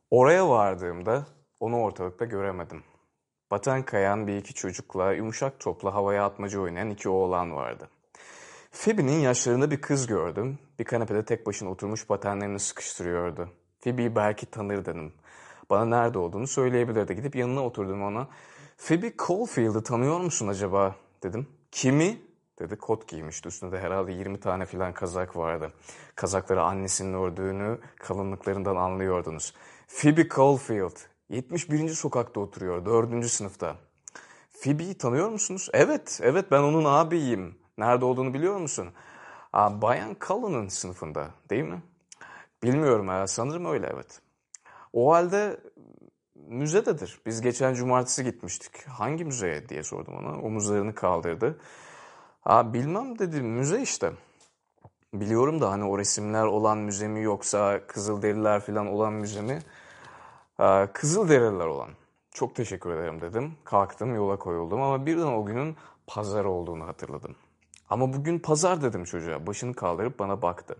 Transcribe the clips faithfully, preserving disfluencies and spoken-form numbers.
Oraya vardığımda onu ortalıkta göremedim. Paten kayan bir iki çocukla yumuşak topla havaya atmaca oynayan iki oğlan vardı. Phoebe'nin yaşlarında bir kız gördüm. Bir kanepede tek başına oturmuş patenlerini sıkıştırıyordu. Phoebe'yi belki tanır dedim. Bana nerede olduğunu söyleyebilirdi. Gidip yanına oturdum ona. Phoebe Caulfield'ı tanıyor musun acaba dedim. Kimi? Dedi. Kot giymişti. Üstünde de herhalde yirmi tane filan kazak vardı. Kazakları annesinin ördüğünü kalınlıklarından anlıyordunuz. Phoebe Caulfield. yetmiş birinci sokakta oturuyor. dördüncü sınıfta. Phoebe'yi tanıyor musunuz? Evet, evet ben onun ağabeyiyim. Nerede olduğunu biliyor musun? Aa, Bayan Cullen'ın sınıfında değil mi? Bilmiyorum ha, sanırım öyle evet. O halde müzededir. Biz geçen cumartesi gitmiştik. Hangi müzeye diye sordum ona. Omuzlarını kaldırdı. Aa, bilmem dedi, müze işte. Biliyorum da hani o resimler olan müze mi yoksa Kızılderililer falan olan müze mi? Aa, Kızılderililer olan. Çok teşekkür ederim dedim. Kalktım yola koyuldum ama birden o günün pazar olduğunu hatırladım. Ama bugün pazar dedim çocuğa. Başını kaldırıp bana baktı.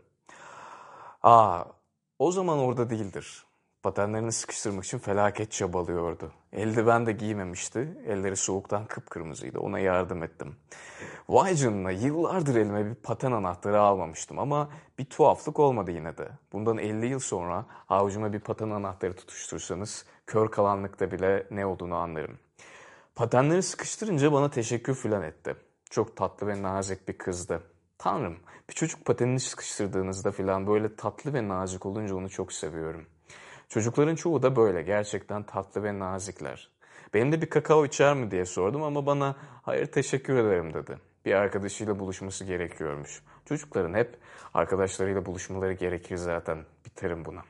Aa, o zaman orada değildir. Patenlerini sıkıştırmak için felaket çabalıyordu. Eldiven de giymemişti. Elleri soğuktan kıpkırmızıydı. Ona yardım ettim. Vay canına, yıllardır elime bir paten anahtarı almamıştım ama bir tuhaflık olmadı yine de. Bundan elli yıl sonra avucuma bir paten anahtarı tutuştursanız kör kalanlıkta bile ne olduğunu anlarım. Patenleri sıkıştırınca bana teşekkür filan etti. Çok tatlı ve nazik bir kızdı. Tanrım, bir çocuk patenini sıkıştırdığınızda filan böyle tatlı ve nazik olunca onu çok seviyorum. Çocukların çoğu da böyle, gerçekten tatlı ve nazikler. Benim de bir kakao içer mi diye sordum ama bana hayır teşekkür ederim dedi. Bir arkadaşıyla buluşması gerekiyormuş. Çocukların hep arkadaşlarıyla buluşmaları gerekir zaten. Biterim buna.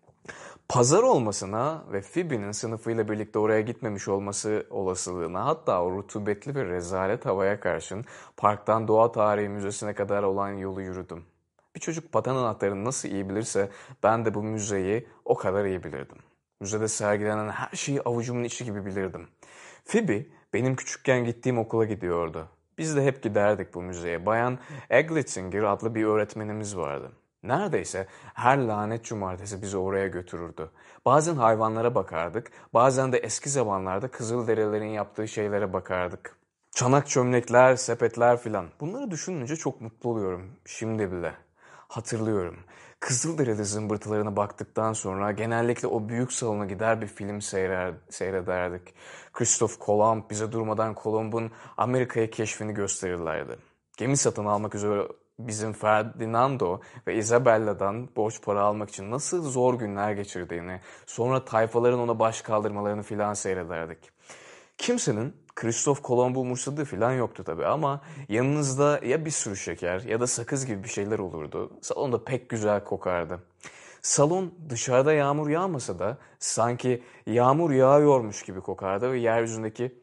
Pazar olmasına ve Phoebe'nin sınıfıyla birlikte oraya gitmemiş olması olasılığına, hatta o rutubetli ve rezalet havaya karşın parktan Doğa Tarihi Müzesi'ne kadar olan yolu yürüdüm. Bir çocuk paten anahtarını nasıl iyi bilirse ben de bu müzeyi o kadar iyi bilirdim. Müzede sergilenen her şeyi avucumun içi gibi bilirdim. Phoebe benim küçükken gittiğim okula gidiyordu. Biz de hep giderdik bu müzeye. Bayan Eglitzinger adlı bir öğretmenimiz vardı. Neredeyse her lanet cumartesi bizi oraya götürürdü. Bazen hayvanlara bakardık, bazen de eski zamanlarda Kızılderililerin yaptığı şeylere bakardık. Çanak çömlekler, sepetler filan. Bunları düşününce çok mutlu oluyorum şimdi bile. Hatırlıyorum. Kızılderili zımbırtılarına baktıktan sonra genellikle o büyük salona gider bir film seyrer, seyrederdik. Christoph Kolomb bize durmadan Kolomb'un Amerika'yı keşfini gösterirlerdi. Gemi satın almak üzere bizim Ferdinando ve Isabella'dan borç para almak için nasıl zor günler geçirdiğini, sonra tayfaların ona baş kaldırmalarını filan seyrederdik. Kimsenin Christoph Kolomb'u umursadığı filan yoktu tabii ama yanınızda ya bir sürü şeker ya da sakız gibi bir şeyler olurdu. Salonda pek güzel kokardı. Salon dışarıda yağmur yağmasa da sanki yağmur yağıyormuş gibi kokardı ve yeryüzündeki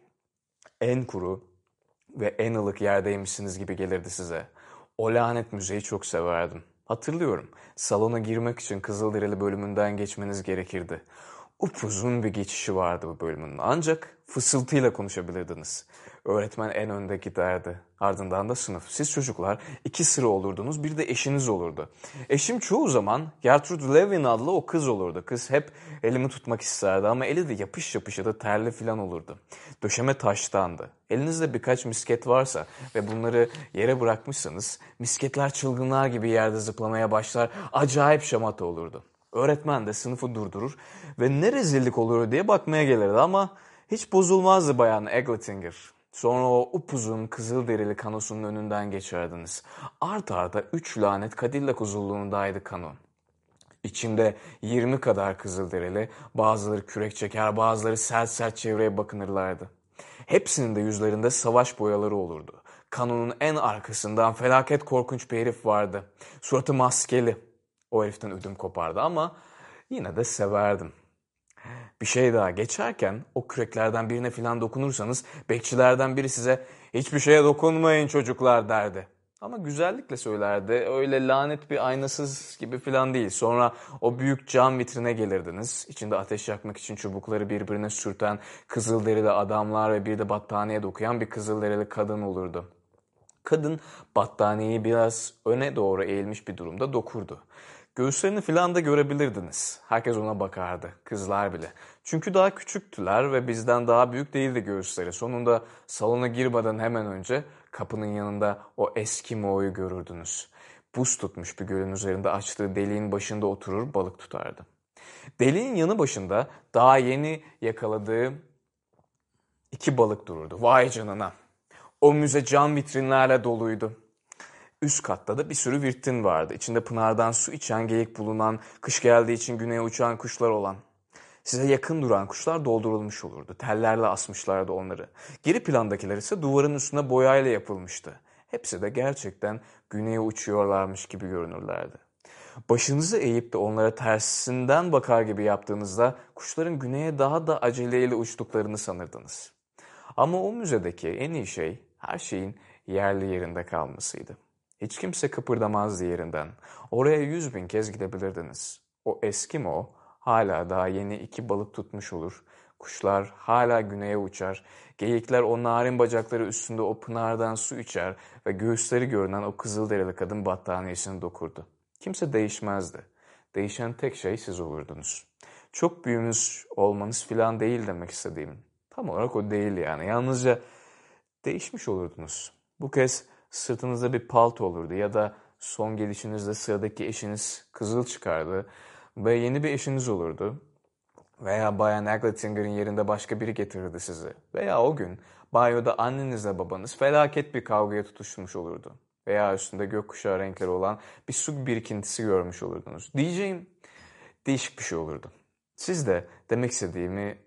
en kuru ve en ılık yerdeymişsiniz gibi gelirdi size. O lanet müzeyi çok severdim. Hatırlıyorum, salona girmek için Kızılderili bölümünden geçmeniz gerekirdi. Upuzun bir geçişi vardı bu bölümün. Ancak fısıltıyla konuşabilirdiniz. Öğretmen en önde giderdi. Ardından da sınıf. Siz çocuklar iki sıra olurdunuz, bir de eşiniz olurdu. Eşim çoğu zaman Gertrude Levin adlı o kız olurdu. Kız hep elimi tutmak isterdi ama eli de yapış yapış ya da terli falan olurdu. Döşeme taştandı. Elinizde birkaç misket varsa ve bunları yere bırakmışsanız misketler çılgınlar gibi yerde zıplamaya başlar, acayip şamata olurdu. Öğretmen de sınıfı durdurur ve ne rezillik oluyor diye bakmaya gelirdi ama hiç bozulmazdı Bayan Eglitinger. Sonra o upuzun kızılderili kanosunun önünden geçerdiniz. Art arda üç lanet Cadillac uzunluğundaydı kano. İçinde yirmi kadar kızılderili, bazıları kürek çeker, bazıları sert sert çevreye bakınırlardı. Hepsinin de yüzlerinde savaş boyaları olurdu. Kanonun en arkasından felaket korkunç bir herif vardı. Suratı maskeli. O heriften ödüm kopardı ama yine de severdim. Bir şey daha, geçerken o küreklerden birine filan dokunursanız bekçilerden biri size hiçbir şeye dokunmayın çocuklar derdi. Ama güzellikle söylerdi. Öyle lanet bir aynasız gibi filan değil. Sonra o büyük cam vitrine gelirdiniz. İçinde ateş yakmak için çubukları birbirine sürten kızılderili adamlar ve bir de battaniye dokuyan bir kızılderili kadın olurdu. Kadın battaniyeyi biraz öne doğru eğilmiş bir durumda dokurdu. Göğüslerini filan da görebilirdiniz. Herkes ona bakardı, kızlar bile. Çünkü daha küçüktüler ve bizden daha büyük değildi göğüsleri. Sonunda salona girmeden hemen önce kapının yanında o Eskimo'yu görürdünüz. Buz tutmuş bir gölün üzerinde açtığı deliğin başında oturur balık tutardı. Deliğin yanı başında daha yeni yakaladığı iki balık dururdu. Vay canına. O müze cam vitrinlerle doluydu. Üst katta da bir sürü virtin vardı. İçinde pınardan su içen, geyik bulunan, kış geldiği için güneye uçan kuşlar olan. Size yakın duran kuşlar doldurulmuş olurdu. Tellerle asmışlardı onları. Geri plandakiler ise duvarın üstüne boyayla yapılmıştı. Hepsi de gerçekten güneye uçuyorlarmış gibi görünürlerdi. Başınızı eğip de onlara tersinden bakar gibi yaptığınızda kuşların güneye daha da aceleyle uçtuklarını sanırdınız. Ama o müzedeki en iyi şey her şeyin yerli yerinde kalmasıydı. Hiç kimse kıpırdamazdı yerinden. Oraya yüz bin kez gidebilirdiniz. O Eskimo hala daha yeni iki balık tutmuş olur. Kuşlar hala güneye uçar. Geyikler o narin bacakları üstünde o pınardan su içer ve göğüsleri görünen o kızılderili kadın battaniyesini dokurdu. Kimse değişmezdi. Değişen tek şey siz olurdunuz. Çok büyümüş olmanız filan değil demek istediğim. Tam olarak o değil yani. Yalnızca değişmiş olurdunuz. Bu kez sırtınızda bir palto olurdu ya da son gelişinizde sıradaki eşiniz kızıl çıkardı ve yeni bir eşiniz olurdu. Veya Bayan Agletinger'in yerinde başka biri getirirdi sizi. Veya o gün banyoda annenizle babanız felaket bir kavgaya tutuşmuş olurdu. Veya üstünde gökkuşağı renkleri olan bir su birikintisi görmüş olurdunuz. Diyeceğim değişik bir şey olurdu. Siz de demek istediğimi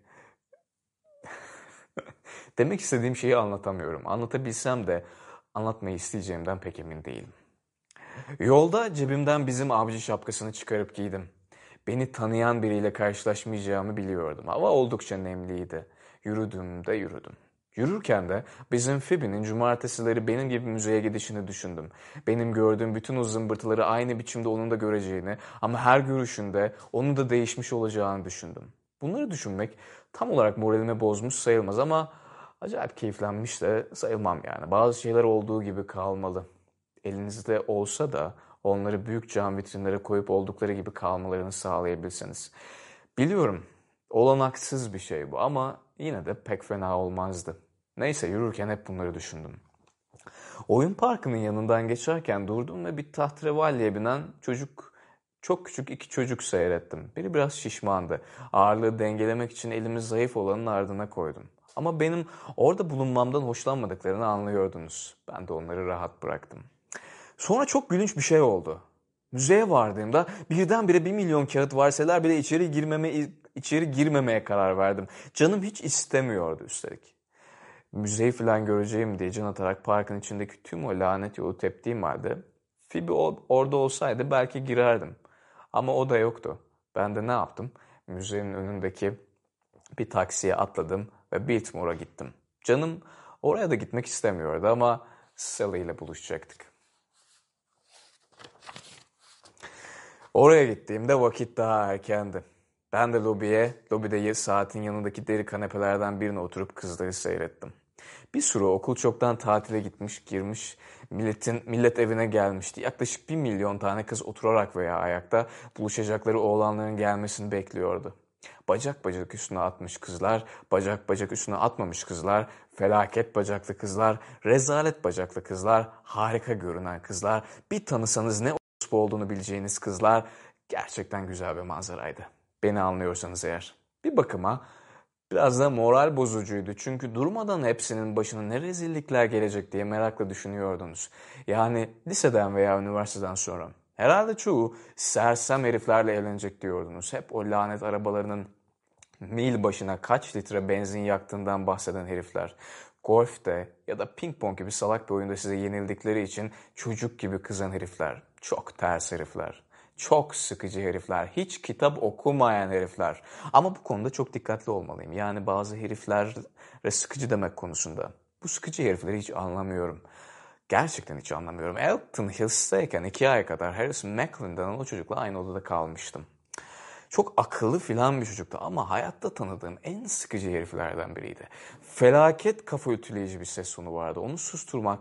demek istediğim şeyi anlatamıyorum. Anlatabilsem de anlatmayı isteyeceğimden pek emin değilim. Yolda cebimden bizim avcı şapkasını çıkarıp giydim. Beni tanıyan biriyle karşılaşmayacağımı biliyordum. Hava oldukça nemliydi. Yürüdüm de yürüdüm. Yürürken de bizim Phoebe'nin cumartesileri benim gibi müzeye gidişini düşündüm. Benim gördüğüm bütün o zımbırtıları aynı biçimde onun da göreceğini ama her görüşünde onun da değişmiş olacağını düşündüm. Bunları düşünmek tam olarak moralimi bozmuş sayılmaz ama acayip keyiflenmiş de sayılmam yani. Bazı şeyler olduğu gibi kalmalı. Elinizde olsa da onları büyük cam vitrinlere koyup oldukları gibi kalmalarını sağlayabilseniz. Biliyorum, olanaksız bir şey bu ama yine de pek fena olmazdı. Neyse yürürken hep bunları düşündüm. Oyun parkının yanından geçerken durdum ve bir tahterevalliye binen çocuk, çok küçük iki çocuk seyrettim. Biri biraz şişmandı. Ağırlığı dengelemek için elimi zayıf olanın ardına koydum. Ama benim orada bulunmamdan hoşlanmadıklarını anlıyordunuz. Ben de onları rahat bıraktım. Sonra çok gülünç bir şey oldu. Müzeye vardığımda birdenbire bir milyon kağıt varseler bile içeri girmeme, içeri girmemeye karar verdim. Canım hiç istemiyordu üstelik. Müzeyi falan göreceğim diye can atarak parkın içindeki tüm o lanet yolu teptiğim halde Phoebe orada olsaydı belki girerdim. Ama o da yoktu. Ben de ne yaptım? Müzenin önündeki bir taksiye atladım ve Biltmore'a gittim. Canım oraya da gitmek istemiyordu ama Sally ile buluşacaktık. Oraya gittiğimde vakit daha erkendi. Ben de lobiye, lobide saatin yanındaki deri kanepelerden birine oturup kızları seyrettim. Bir sürü okul çoktan tatile gitmiş, girmiş, milletin millet evine gelmişti. Yaklaşık bir milyon tane kız oturarak veya ayakta buluşacakları oğlanların gelmesini bekliyordu. Bacak bacak üstüne atmış kızlar, bacak bacak üstüne atmamış kızlar, felaket bacaklı kızlar, rezalet bacaklı kızlar, harika görünen kızlar, bir tanısanız ne olduğunu bileceğiniz kızlar, gerçekten güzel bir manzaraydı. Beni anlıyorsanız eğer. Bir bakıma biraz da moral bozucuydu. Çünkü durmadan hepsinin başına ne rezillikler gelecek diye merakla düşünüyordunuz. Yani liseden veya üniversiteden sonra. Herhalde çoğu sersem heriflerle evlenecek diyordunuz. Hep o lanet arabalarının mil başına kaç litre benzin yaktığından bahseden herifler. Golf'te ya da ping pong gibi salak bir oyunda size yenildikleri için çocuk gibi kızan herifler. Çok ters herifler. Çok sıkıcı herifler. Hiç kitap okumayan herifler. Ama bu konuda çok dikkatli olmalıyım. Yani bazı heriflere sıkıcı demek konusunda. Bu sıkıcı herifleri hiç anlamıyorum. Gerçekten hiç anlamıyorum. Elton Hills'teyken iki ay kadar Harris Macklin denen o çocukla aynı odada kalmıştım. Çok akıllı filan bir çocuktu ama hayatta tanıdığım en sıkıcı heriflerden biriydi. Felaket kafa ütüleyici bir ses tonu vardı. Onu susturmak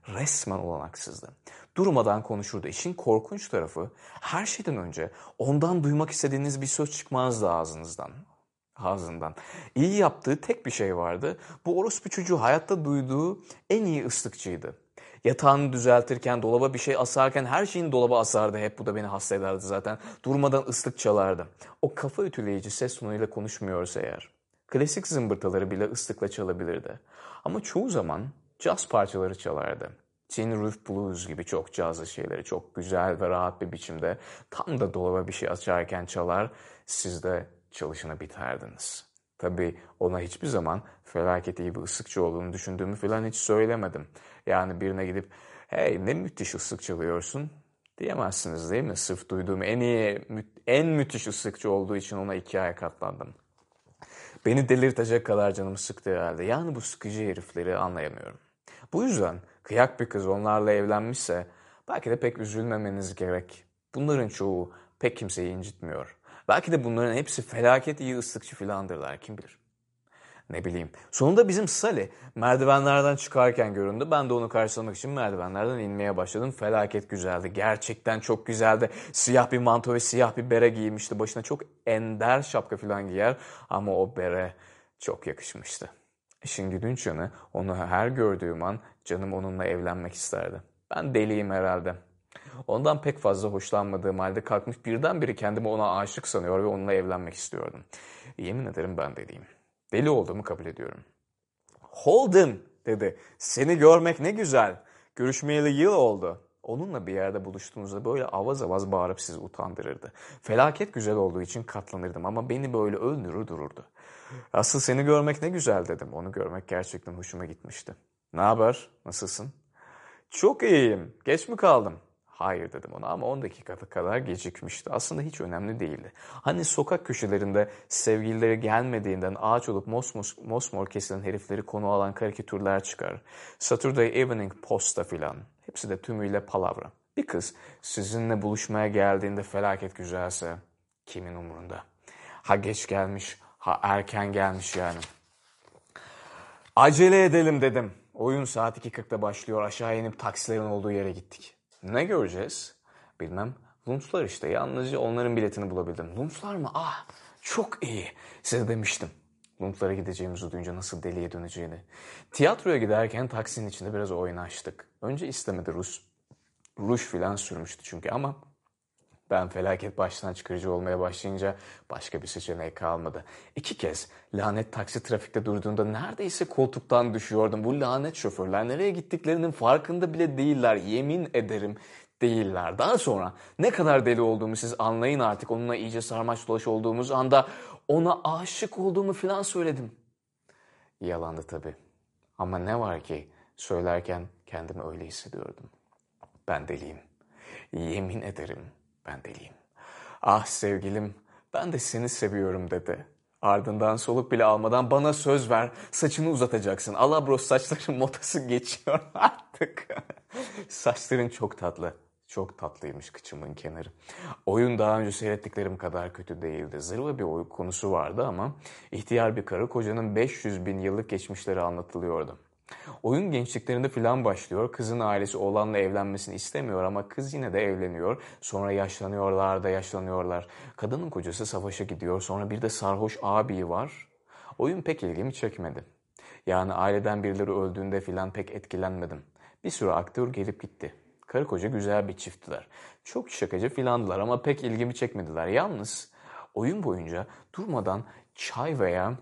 Resmen olanaksızdı. Durmadan konuşurdu. İşin korkunç tarafı her şeyden önce ondan duymak istediğiniz bir söz çıkmazdı ağzınızdan. Ağzından. İyi yaptığı tek bir şey vardı. Bu orospu çocuğu hayatta duyduğu en iyi ıslıkçıydı. Yatağını düzeltirken, dolaba bir şey asarken her şeyin dolaba asardı. Hep bu da beni hasta ederdi zaten. Durmadan ıslık çalardı. O kafa ütüleyici ses tonuyla konuşmuyorsa eğer. Klasik zımbırtaları bile ıslıkla çalabilirdi. Ama çoğu zaman caz parçaları çalardı. Tin Roof Blues gibi çok cazlı şeyleri çok güzel ve rahat bir biçimde tam da dolaba bir şey açarken çalar, siz de çalışına biterdiniz. Tabii ona hiçbir zaman felaket iyi bir ıslıkçı olduğunu düşündüğümü falan hiç söylemedim. Yani birine gidip hey ne müthiş ıslık çalıyorsun diyemezsiniz değil mi? Sırf duyduğum en iyi, en müthiş ıslıkçı olduğu için ona iki ay katlandım. Beni delirtecek kadar canımı sıktı herhalde. Yani bu sıkıcı herifleri anlayamıyorum. Bu yüzden kıyak bir kız onlarla evlenmişse belki de pek üzülmemeniz gerek. Bunların çoğu pek kimseyi incitmiyor. Belki de bunların hepsi felaket iyi ıslıkçı filandırlar, kim bilir. Ne bileyim. Sonunda bizim Sally merdivenlerden çıkarken göründü. Ben de onu karşılamak için merdivenlerden inmeye başladım. Felaket güzeldi. Gerçekten çok güzeldi. Siyah bir manto ve siyah bir bere giymişti. Başına çok ender şapka falan giyer. Ama o bere çok yakışmıştı. İşin gülünç yanı onu her gördüğüm an canım onunla evlenmek isterdi. Ben deliyim herhalde. Ondan pek fazla hoşlanmadığım halde kalkmış birdenbire kendimi ona aşık sanıyor ve onunla evlenmek istiyordum. Yemin ederim ben deliyim. Deli olduğumu kabul ediyorum. Holden dedi. Seni görmek ne güzel. Görüşmeyeli yıl oldu. Onunla bir yerde buluştuğunuzda böyle avaz avaz bağırıp sizi utandırırdı. Felaket güzel olduğu için katlanırdım ama beni böyle öldürür dururdu. Asıl seni görmek ne güzel dedim. Onu görmek gerçekten hoşuma gitmişti. Ne haber? Nasılsın? Çok iyiyim. Geç mi kaldım? Hayır dedim ona ama on dakika kadar gecikmişti. Aslında hiç önemli değildi. Hani sokak köşelerinde sevgilileri gelmediğinden ağaç olup mosmos, mosmor kesilen herifleri konu alan karikatürler çıkar. Saturday Evening Post'ta filan. Hepsi de tümüyle palavra. Bir kız sizinle buluşmaya geldiğinde felaket güzelse kimin umurunda? Ha geç gelmiş, ha erken gelmiş yani. Acele edelim dedim. Oyun saat iki kırkta başlıyor. Aşağı inip taksilerin olduğu yere gittik. Ne göreceğiz? Bilmem. Lumslar işte. Yalnızca onların biletini bulabildim. Lumslar mı? Ah çok iyi. Size demiştim. Lumslara gideceğimizi duyunca nasıl deliye döneceğini. Tiyatroya giderken taksinin içinde biraz oynaştık. Önce istemedi Rus. Ruj filan sürmüştü çünkü ama ben felaket baştan çıkarıcı olmaya başlayınca başka bir seçenek kalmadı. İki kez lanet taksi trafikte durduğunda neredeyse koltuktan düşüyordum. Bu lanet şoförler nereye gittiklerinin farkında bile değiller. Yemin ederim değiller. Daha sonra ne kadar deli olduğumu siz anlayın artık. Onunla iyice sarmaş dolaş olduğumuz anda ona aşık olduğumu filan söyledim. Yalandı tabii. Ama ne var ki söylerken kendimi öyle hissediyordum. Ben deliyim. Yemin ederim. Ben deliyim. Ah sevgilim, ben de seni seviyorum dedi. Ardından soluk bile almadan bana söz ver, saçını uzatacaksın. Alabros saçların modası geçiyor artık. Saçların çok tatlı. Çok tatlıymış kıçımın kenarı. Oyun daha önce seyrettiklerim kadar kötü değildi. Zırva bir oyun konusu vardı ama ihtiyar bir karı kocanın beş yüz bin yıllık geçmişleri anlatılıyordu. Oyun gençliklerinde filan başlıyor. Kızın ailesi oğlanla evlenmesini istemiyor ama kız yine de evleniyor. Sonra yaşlanıyorlar da yaşlanıyorlar. Kadının kocası savaşa gidiyor. Sonra bir de sarhoş abi var. Oyun pek ilgimi çekmedi. Yani aileden birileri öldüğünde filan pek etkilenmedim. Bir sürü aktör gelip gitti. Karı koca güzel bir çifttiler. Çok şakacı filandılar ama pek ilgimi çekmediler. Yalnız oyun boyunca durmadan çay veya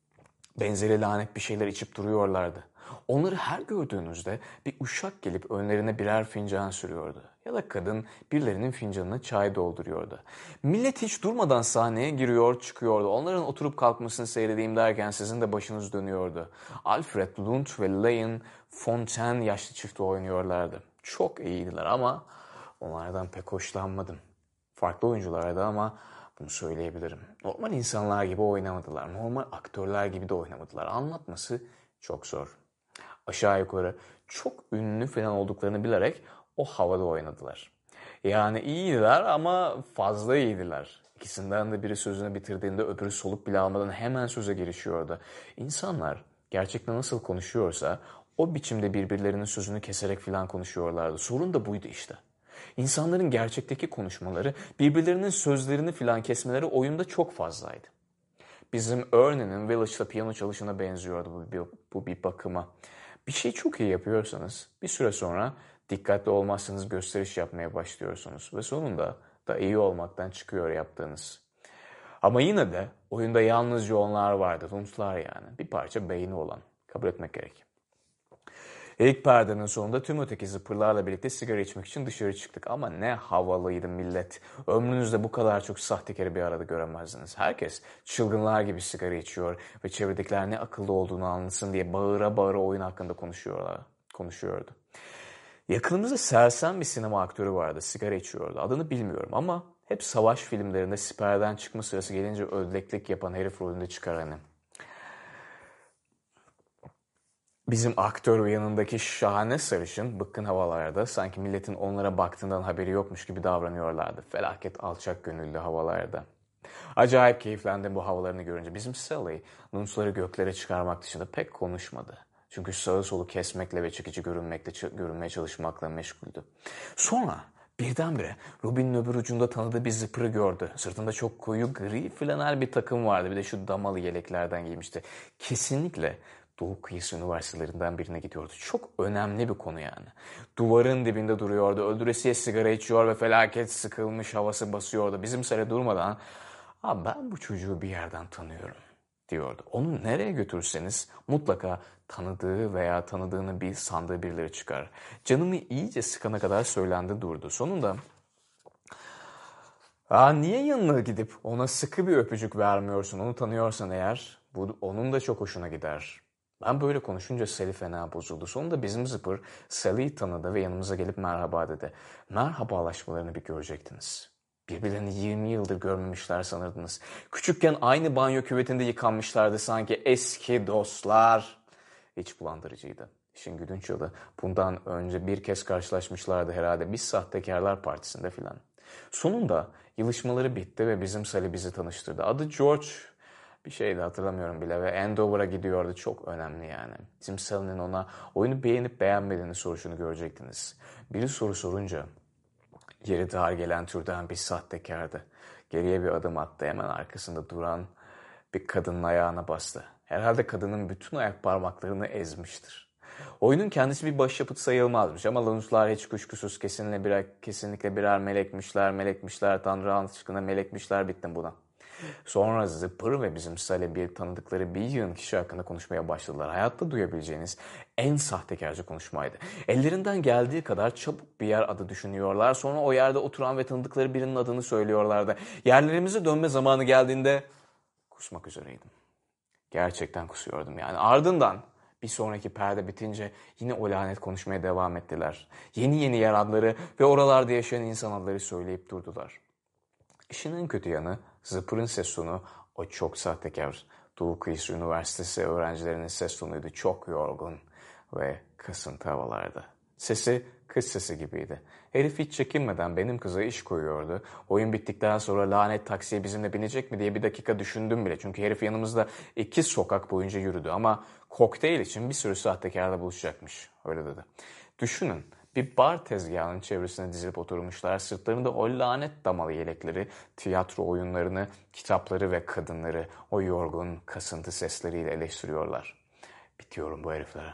benzeri lanet bir şeyler içip duruyorlardı. Onları her gördüğünüzde bir uşak gelip önlerine birer fincan sürüyordu. Ya da kadın birilerinin fincanına çay dolduruyordu. Millet hiç durmadan sahneye giriyor çıkıyordu. Onların oturup kalkmasını seyredeyim derken sizin de başınız dönüyordu. Alfred Lund ve Leon Fontaine yaşlı çifti oynuyorlardı. Çok iyiydiler ama onlardan pek hoşlanmadım. Farklı oyunculardı ama bunu söyleyebilirim. Normal insanlar gibi oynamadılar. Normal aktörler gibi de oynamadılar. Anlatması çok zor. Aşağı yukarı çok ünlü falan olduklarını bilerek o havada oynadılar. Yani iyiydiler ama fazla iyiydiler. İkisinden de biri sözünü bitirdiğinde öbürü soluk bile almadan hemen söze girişiyordu. İnsanlar gerçekten nasıl konuşuyorsa O biçimde birbirlerinin sözünü keserek filan konuşuyorlardı. Sorun da buydu işte. İnsanların gerçekteki konuşmaları, birbirlerinin sözlerini filan kesmeleri oyunda çok fazlaydı. Bizim Ernie'nin Village'da piyano çalışına benziyordu bu bir, bu bir bakıma. Bir şey çok iyi yapıyorsanız bir süre sonra dikkatli olmazsanız gösteriş yapmaya başlıyorsunuz. Ve sonunda da iyi olmaktan çıkıyor yaptığınız. Ama yine de oyunda yalnızca onlar vardı. Rumslar yani. Bir parça beyni olan. Kabul etmek gerek. İlk perdenin sonunda tüm öteki zıpırlarla birlikte sigara içmek için dışarı çıktık. Ama ne havalıydı millet. Ömrünüzde bu kadar çok sahtekarı bir arada göremezdiniz. Herkes çılgınlar gibi sigara içiyor ve çevredekiler ne akıllı olduğunu anlasın diye bağıra bağıra oyun hakkında konuşuyorlar, konuşuyordu. Yakınımızda sersem bir sinema aktörü vardı. Sigara içiyordu. Adını bilmiyorum ama hep savaş filmlerinde siperden çıkma sırası gelince ödleklik yapan herif rolünde çıkar hani. Bizim aktör ve yanındaki şahane sarışın bıkkın havalarda sanki milletin onlara baktığından haberi yokmuş gibi davranıyorlardı. Felaket alçak gönüllü havalarda. Acayip keyiflendim bu havalarını görünce. Bizim Sally, Nuns'ları göklere çıkarmak dışında pek konuşmadı. Çünkü sağı solu kesmekle ve çekici görünmekle, görünmeye çalışmakla meşguldü. Sonra birdenbire Ruby'nin öbür ucunda tanıdığı bir zıpırı gördü. Sırtında çok koyu gri flanel bir takım vardı. Bir de şu damalı yeleklerden giymişti. Kesinlikle Doğu kıyısı üniversitelerinden birine gidiyordu. Çok önemli bir konu yani. Duvarın dibinde duruyordu. Öldüresiye sigara içiyor ve felaket sıkılmış havası basıyordu. Bizim Sally durmadan "Aa, ben bu çocuğu bir yerden tanıyorum" diyordu. Onu nereye götürürseniz mutlaka tanıdığı veya tanıdığını bir sandığı birileri çıkar. Canımı iyice sıkana kadar söylendi durdu. Sonunda "Aa, niye yanına gidip ona sıkı bir öpücük vermiyorsun? Onu tanıyorsan eğer bu onun da çok hoşuna gider." Ben böyle konuşunca Sally fena bozuldu. Sonunda bizim zıpır Sally'yi tanıdı ve yanımıza gelip merhaba dedi. Merhabalaşmalarını bir görecektiniz. Birbirlerini yirmi yıldır görmemişler sanırdınız. Küçükken aynı banyo küvetinde yıkanmışlardı sanki eski dostlar. İç bulandırıcıydı. İşin gülünç yolu bundan önce bir kez karşılaşmışlardı herhalde. Biz sahtekarlar partisinde filan. Sonunda yılışmaları bitti ve bizim Sally bizi tanıştırdı. Adı George bir şeydi hatırlamıyorum bile ve Andover'a gidiyordu. Çok önemli yani. Bizim Sally'nin ona oyunu beğenip beğenmediğini soruşunu görecektiniz. Biri soru sorunca yeri dar gelen türden bir sahtekardı. Geriye bir adım attı. Hemen arkasında duran bir kadının ayağına bastı. Herhalde kadının bütün ayak parmaklarını ezmiştir. Oyunun kendisi bir başyapıt sayılmazmış ama Lanuslar hiç kuşkusuz kesinlikle birer, kesinlikle birer melekmişler, melekmişler, Tanrı aşkına melekmişler, bittim buna. Sonra Zıpır ve bizim Sally bir tanıdıkları bir yığın kişi hakkında konuşmaya başladılar. Hayatta duyabileceğiniz en sahtekarca konuşmaydı. Ellerinden geldiği kadar çabuk bir yer adı düşünüyorlar. Sonra o yerde oturan ve tanıdıkları birinin adını söylüyorlardı. Yerlerimize dönme zamanı geldiğinde kusmak üzereydim. Gerçekten kusuyordum yani. Ardından bir sonraki perde bitince yine o lanet konuşmaya devam ettiler. Yeni yeni yer adları ve oralarda yaşayan insan adları söyleyip durdular. İşin en kötü yanı Zıpır'ın ses tonu o çok sahtekar Doğu Kıyısı Üniversitesi öğrencilerinin ses tonuydu. Çok yorgun ve kasıntı havalarda. Sesi kız sesi gibiydi. Herif hiç çekinmeden benim kıza iş koyuyordu. Oyun bittikten sonra lanet taksiye bizimle binecek mi diye bir dakika düşündüm bile. Çünkü herif yanımızda iki sokak boyunca yürüdü ama kokteyl için bir sürü sahtekarla buluşacakmış. Öyle dedi. Düşünün. Bir bar tezgahının çevresine dizilip oturmuşlar. Sırtlarında o lanet damalı yelekleri, tiyatro oyunlarını, kitapları ve kadınları o yorgun kasıntı sesleriyle eleştiriyorlar. Bitiyorum bu heriflere.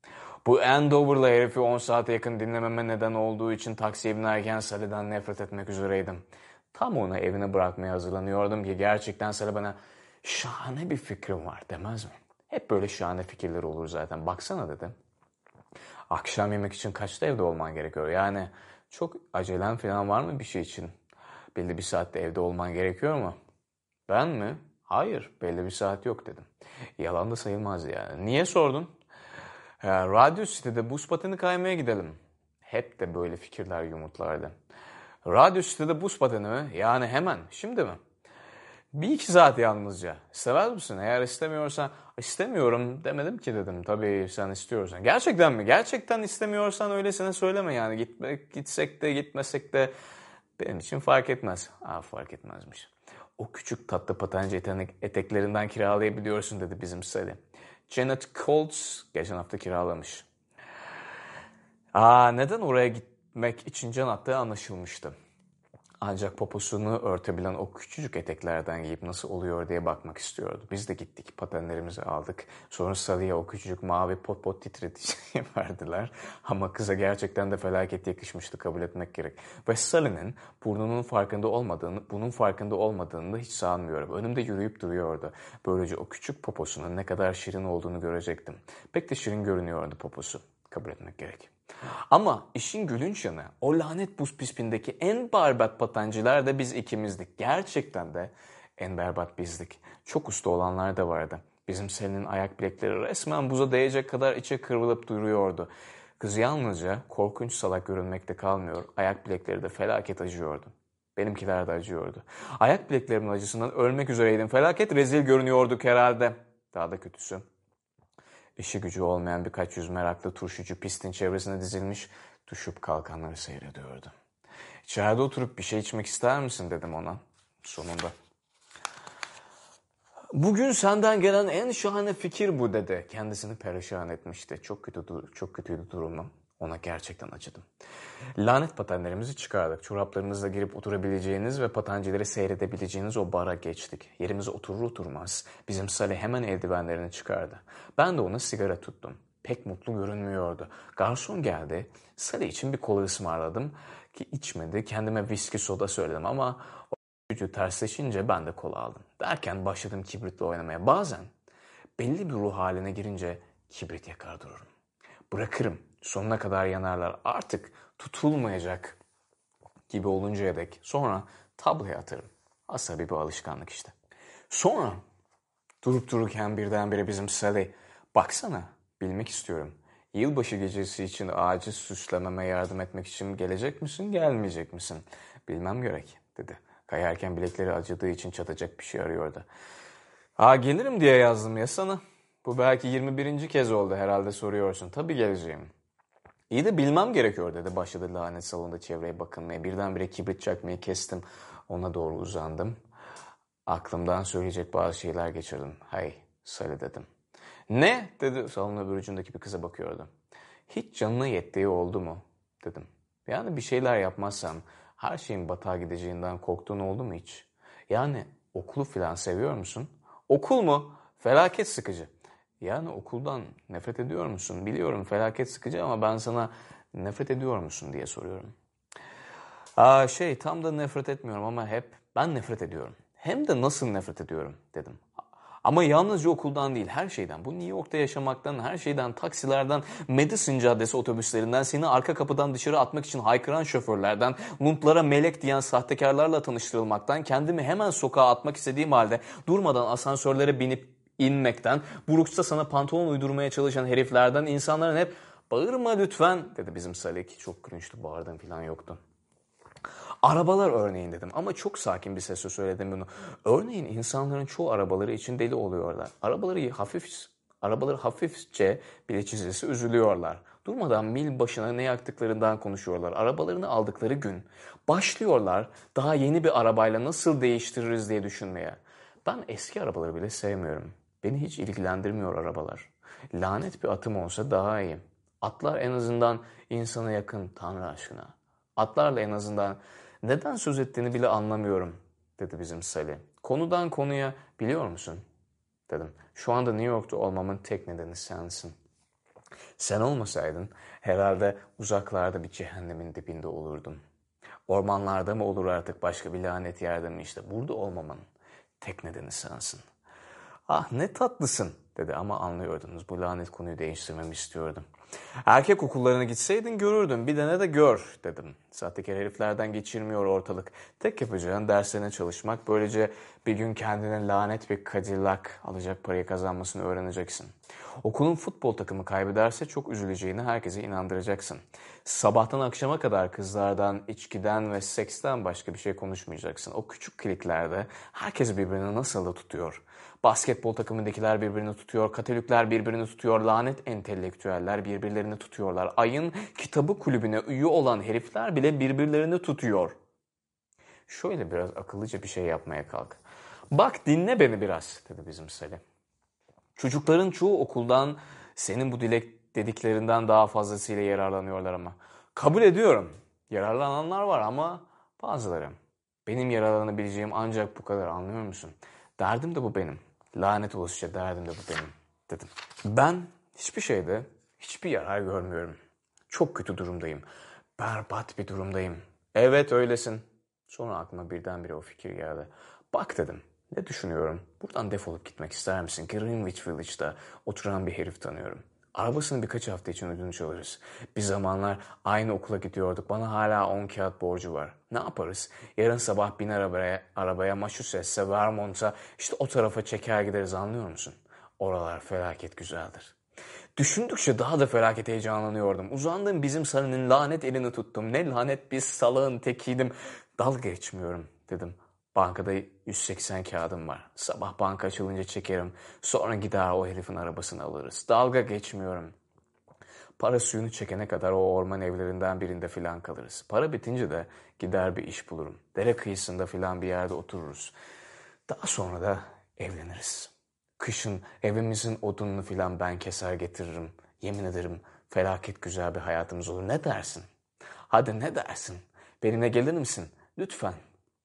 Bu Andover'lı herifi on saate yakın dinlememe neden olduğu için taksiye binerken Sally'den nefret etmek üzereydim. Tam onu evine bırakmaya hazırlanıyordum ki gerçekten Sally bana "şahane bir fikrim var" demez mi? Hep böyle şahane fikirler olur zaten. Baksana dedi. Akşam yemek için kaçta evde olman gerekiyor? Yani çok acelen falan var mı bir şey için? Belli bir saatte evde olman gerekiyor mu? Ben mi? Hayır, belli bir saat yok dedim. Yalan da sayılmaz yani. Niye sordun? Ya, Radyo City'de buz pateni kaymaya gidelim. Hep de böyle fikirler yumurtlardı. Radyo City'de buz pateni mi? Yani hemen, şimdi mi? Bir iki saat yalnızca. İstemez misin? Eğer istemiyorsan, istemiyorum demedim ki dedim. Tabii sen istiyorsan. Gerçekten mi? Gerçekten istemiyorsan öylesine söyleme yani. Gitme, gitsek de gitmesek de benim için fark etmez. Aa, fark etmezmiş. O küçük tatlı patenci eteklerinden kiralayabiliyorsun dedi bizim Sally. Janet Colts geçen hafta kiralamış. Aa, neden oraya gitmek için can attığı anlaşılmıştı. Ancak poposunu örtebilen o küçücük eteklerden giyip nasıl oluyor diye bakmak istiyordu. Biz de gittik, patenlerimizi aldık. Sonra Sally'e o küçücük mavi pot pot titreticiyi verdiler. Ama kıza gerçekten de felaket yakışmıştı, kabul etmek gerek. Ve Sally'nin burnunun farkında olmadığını, bunun farkında olmadığını da hiç sanmıyorum. Önümde yürüyüp duruyordu. Böylece o küçük poposunun ne kadar şirin olduğunu görecektim. Pek de şirin görünüyordu poposu, kabul etmek gerek. Ama işin gülünç yanı, o lanet buz pispindeki en berbat patenciler de biz ikimizdik. Gerçekten de en berbat bizdik. Çok usta olanlar da vardı. Bizim Sally'nin ayak bilekleri resmen buza değecek kadar içe kıvrılıp duruyordu. Kız yalnızca korkunç salak görünmekte kalmıyor, ayak bilekleri de felaket acıyordu. Benimkiler de acıyordu. Ayak bileklerimin acısından ölmek üzereydim. Felaket rezil görünüyorduk herhalde. Daha da kötüsü, İşi gücü olmayan birkaç yüz meraklı turşucu pistin çevresine dizilmiş, düşüp kalkanları seyrediyordu. İçeride oturup bir şey içmek ister misin dedim ona sonunda. Bugün senden gelen en şahane fikir bu dedi. Kendisini perişan etmişti. Çok kötü, çok kötüydü durumum. Ona gerçekten acıdım. Lanet patenlerimizi çıkardık. Çoraplarınızla girip oturabileceğiniz ve patencileri seyredebileceğiniz o bara geçtik. Yerimize oturur oturmaz bizim Sally hemen eldivenlerini çıkardı. Ben de ona sigara tuttum. Pek mutlu görünmüyordu. Garson geldi. Sally için bir kola ısmarladım ki içmedi. Kendime viski soda söyledim ama o gücü tersleşince ben de kola aldım. Derken başladım kibritle oynamaya. Bazen belli bir ruh haline girince kibrit yakar dururum. Bırakırım. Sonuna kadar yanarlar. Artık tutulmayacak gibi oluncaya dek. Sonra tabloya atarım. Asabi bir alışkanlık işte. Sonra durup dururken birdenbire bizim Sally, baksana, bilmek istiyorum. Yılbaşı gecesi için ağacı süslememe yardım etmek için gelecek misin, gelmeyecek misin? Bilmem gerek dedi. Kayarken bilekleri acıdığı için çatacak bir şey arıyordu. Aa, gelirim diye yazdım ya sana. Bu belki yirmi birinci kez oldu herhalde soruyorsun. Tabii geleceğim. İyi de bilmem gerekiyor dedi. Başladı lanet salonda çevreye bakınmaya. Birdenbire kibrit çakmayı kestim. Ona doğru uzandım. Aklımdan söyleyecek bazı şeyler geçirdim. Hey Sally dedim. Ne? Dedi salonun öbür ucundaki bir kıza bakıyordu. Hiç canına yettiği oldu mu? Dedim. Yani bir şeyler yapmazsam her şeyin batağa gideceğinden korktuğun oldu mu hiç? Yani okulu falan seviyor musun? Okul mu? Felaket sıkıcı. Yani okuldan nefret ediyor musun? Biliyorum felaket sıkıcı ama ben sana nefret ediyor musun diye soruyorum. Aa, şey tam da nefret etmiyorum ama hep ben nefret ediyorum. Hem de nasıl nefret ediyorum dedim. Ama yalnızca okuldan değil, her şeyden. Bu New York'ta yaşamaktan, her şeyden, taksilerden, Madison Caddesi otobüslerinden, seni arka kapıdan dışarı atmak için haykıran şoförlerden, Luntlara melek diyen sahtekarlarla tanıştırılmaktan, kendimi hemen sokağa atmak istediğim halde durmadan asansörlere binip inmekten, Brooks'ta sana pantolon uydurmaya çalışan heriflerden, insanların hep "Bağırma lütfen" dedi bizim Sally. Çok cringe'ti, bağırdım falan yoktu. Arabalar örneğin dedim ama çok sakin bir sesle söyledim bunu. Örneğin insanların çoğu arabaları için deli oluyorlar. Arabaları hafif, arabaları hafifçe bile çizilse üzülüyorlar. Durmadan mil başına ne yaktıklarından konuşuyorlar. Arabalarını aldıkları gün başlıyorlar daha yeni bir arabayla nasıl değiştiririz diye düşünmeye. Ben eski arabaları bile sevmiyorum. Beni hiç ilgilendirmiyor arabalar. Lanet bir atım olsa daha iyi. Atlar en azından insana yakın, Tanrı aşkına. Atlarla en azından neden söz ettiğini bile anlamıyorum dedi bizim Sally. Konudan konuya biliyor musun dedim. Şu anda New York'ta olmamın tek nedeni sensin. Sen olmasaydın herhalde uzaklarda bir cehennemin dibinde olurdum. Ormanlarda mı olur artık başka bir lanet yerde mi işte. Burada olmamın tek nedeni sensin. Ah ne tatlısın dedi ama anlıyordunuz bu lanet konuyu değiştirmemi istiyordum. Erkek okullarına gitseydin görürdün bir dene de gör dedim. Sahtekar heriflerden geçirmiyor ortalık. Tek yapacağın derslerine çalışmak. Böylece bir gün kendine lanet bir Cadillac alacak parayı kazanmasını öğreneceksin. Okulun futbol takımı kaybederse çok üzüleceğini herkese inandıracaksın. Sabahtan akşama kadar kızlardan, içkiden ve seksten başka bir şey konuşmayacaksın. O küçük kliklerde herkes birbirini nasıl da tutuyor. Basketbol takımındakiler birbirini tutuyor, Katolikler birbirini tutuyor, lanet entelektüeller birbirlerini tutuyorlar. Ayın kitabı kulübüne üye olan herifler bile birbirlerini tutuyor. Şöyle biraz akıllıca bir şey yapmaya kalk. Bak dinle beni biraz dedi bizim Sally. Çocukların çoğu okuldan senin bu dilek dediklerinden daha fazlasıyla yararlanıyorlar ama. Kabul ediyorum. Yararlananlar var ama bazıları. Benim yararlanabileceğim ancak bu kadar, anlıyor musun? Derdim de bu benim. Lanet olası derdim de bu benim dedim. Ben hiçbir şeyde hiçbir yarar görmüyorum. Çok kötü durumdayım. Berbat bir durumdayım. Evet öylesin. Sonra aklıma birdenbire o fikir geldi. Bak dedim. Ne düşünüyorum? Buradan defolup gitmek ister misin? Greenwich Village'da oturan bir herif tanıyorum. Arabasını birkaç hafta için ödünç alırız. Bir zamanlar aynı okula gidiyorduk. Bana hala on kağıt borcu var. Ne yaparız? Yarın sabah bin arabaya, arabaya Massachusetts'e, Vermont'a, işte o tarafa çeker gideriz, anlıyor musun? Oralar felaket güzeldir. Düşündükçe daha da felaket heyecanlanıyordum. Uzandığım bizim sarının lanet elini tuttum. Ne lanet bir salağın tekiydim. Dalga geçmiyorum dedim. Bankada yüz seksen kağıdım var. Sabah banka açılınca çekerim. Sonra gider o herifin arabasını alırız. Dalga geçmiyorum. Para suyunu çekene kadar o orman evlerinden birinde filan kalırız. Para bitince de gider bir iş bulurum. Dere kıyısında filan bir yerde otururuz. Daha sonra da evleniriz. Kışın evimizin odununu filan ben keser getiririm. Yemin ederim felaket güzel bir hayatımız olur. Ne dersin? Hadi ne dersin? Benimle gelir misin? Lütfen.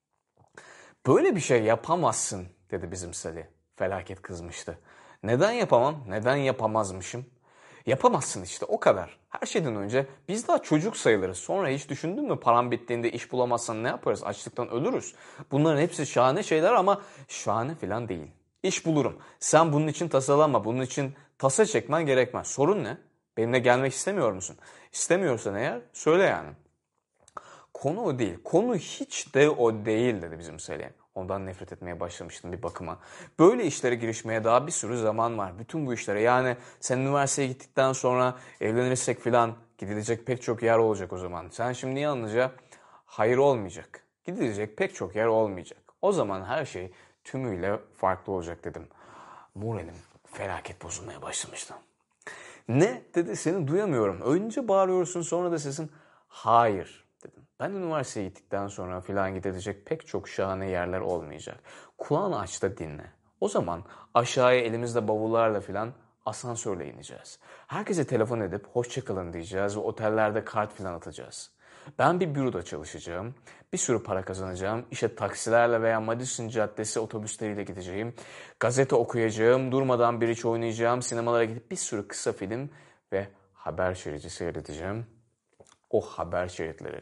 Böyle bir şey yapamazsın dedi bizim Salih. Felaket kızmıştı. Neden yapamam? Neden yapamazmışım? Yapamazsın işte, o kadar. Her şeyden önce biz daha çocuk sayılırız. Sonra hiç düşündün mü param bittiğinde iş bulamazsan ne yaparız? Açlıktan ölürüz. Bunların hepsi şahane şeyler ama şahane falan değil. İş bulurum. Sen bunun için tasalanma. Bunun için tasa çekmen gerekmez. Sorun ne? Benimle gelmek istemiyor musun? İstemiyorsan eğer söyle yani. Konu o değil. Konu hiç de o değil dedi bizim Salih. Ondan nefret etmeye başlamıştım bir bakıma. Böyle işlere girişmeye daha bir sürü zaman var. Bütün bu işlere, yani sen üniversiteye gittikten sonra evlenirsek filan gidilecek pek çok yer olacak o zaman. Sen şimdi yalnızca hayır olmayacak. Gidilecek pek çok yer olmayacak. O zaman her şey tümüyle farklı olacak dedim. Moralim felaket bozulmaya başlamıştı. Ne dedi, seni duyamıyorum. Önce bağırıyorsun sonra da sesin hayır dedim. Ben üniversiteye gittikten sonra filan gidilecek pek çok şahane yerler olmayacak. Kulağını aç da dinle. O zaman aşağıya elimizde bavullarla filan asansörle ineceğiz. Herkese telefon edip hoşça kalın diyeceğiz ve otellerde kart filan atacağız. Ben bir büroda çalışacağım. Bir sürü para kazanacağım. İşte taksilerle veya Madison Caddesi otobüsleriyle gideceğim. Gazete okuyacağım. Durmadan bir iş oynayacağım. Sinemalara gidip bir sürü kısa film ve haber şeridi seyredeceğim. O haber şeritleri.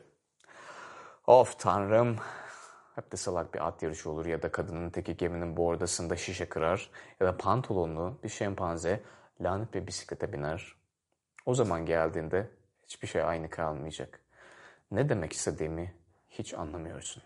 Of tanrım. Hep de salak bir at yarışı olur ya da kadının teki geminin bordasında şişe kırar ya da pantolonlu bir şempanze lanet bir bisiklete biner. O zaman geldiğinde hiçbir şey aynı kalmayacak. Ne demek istediğimi hiç anlamıyorsun.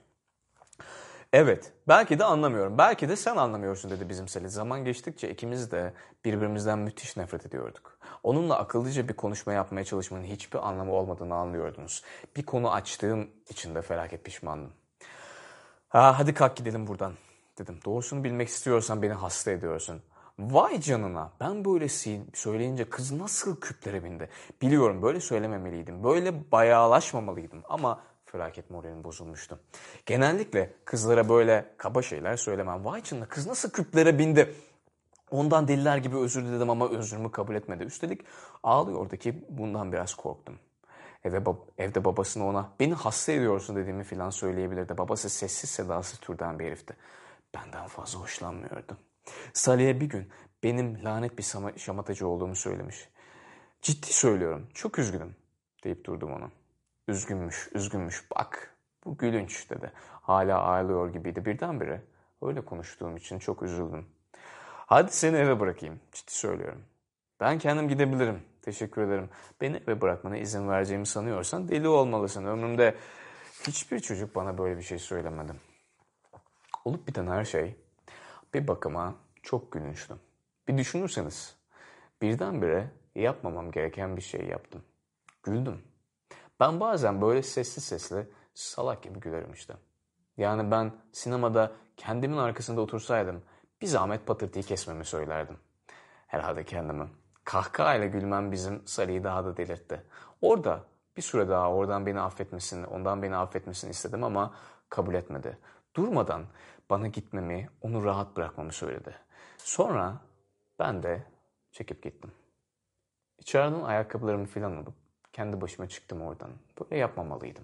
Evet, belki de anlamıyorum. Belki de sen anlamıyorsun dedi bizim Salih. Zaman geçtikçe ikimiz de birbirimizden müthiş nefret ediyorduk. Onunla akıllıca bir konuşma yapmaya çalışmanın hiçbir anlamı olmadığını anlıyordunuz. Bir konu açtığım için de felaket pişmandım. Ha, hadi kalk gidelim buradan dedim. Doğrusunu bilmek istiyorsan beni hasta ediyorsun. Vay canına, ben böyle söyleyince kız nasıl küplere bindi. Biliyorum böyle söylememeliydim. Böyle bayağılaşmamalıydım ama felaket moralim bozulmuştu. Genellikle kızlara böyle kaba şeyler söylemem. Vay canına, kız nasıl küplere bindi. Ondan deliler gibi özür diledim ama özrümü kabul etmedi. Üstelik ağlıyordu ki bundan biraz korktum. Eve bab- evde babasına ona beni hasta ediyorsun dediğimi filan söyleyebilirdi. Babası sessiz sedasız türden bir herifti. Benden fazla hoşlanmıyordu. Salih'e bir gün benim lanet bir sama- şamatacı olduğumu söylemiş. Ciddi söylüyorum, çok üzgünüm deyip durdum ona. Üzgünmüş, üzgünmüş, bak bu gülünç dedi. Hala ağlıyor gibiydi birdenbire. Öyle konuştuğum için çok üzüldüm. Hadi seni eve bırakayım, ciddi söylüyorum. Ben kendim gidebilirim, teşekkür ederim. Beni eve bırakmana izin vereceğimi sanıyorsan deli olmalısın. Ömrümde hiçbir çocuk bana böyle bir şey söylemedi. Olup biten her şey bir bakıma çok gülünçtü. Bir düşünürseniz birdenbire yapmamam gereken bir şey yaptım. Güldüm. Ben bazen böyle sesli sesli salak gibi gülerim işte. Yani ben sinemada kendimin arkasında otursaydım bir zahmet patırtıyı kesmemi söylerdim. Herhalde kendime. Kahkahayla gülmem bizim Salih'i daha da delirtti. Orada bir süre daha oradan beni affetmesini, ondan beni affetmesini istedim ama kabul etmedi. Durmadan bana gitmemi, onu rahat bırakmamı söyledi. Sonra ben de çekip gittim. İçeriden ayakkabılarımı falan alıp kendi başıma çıktım oradan. Böyle yapmamalıydım.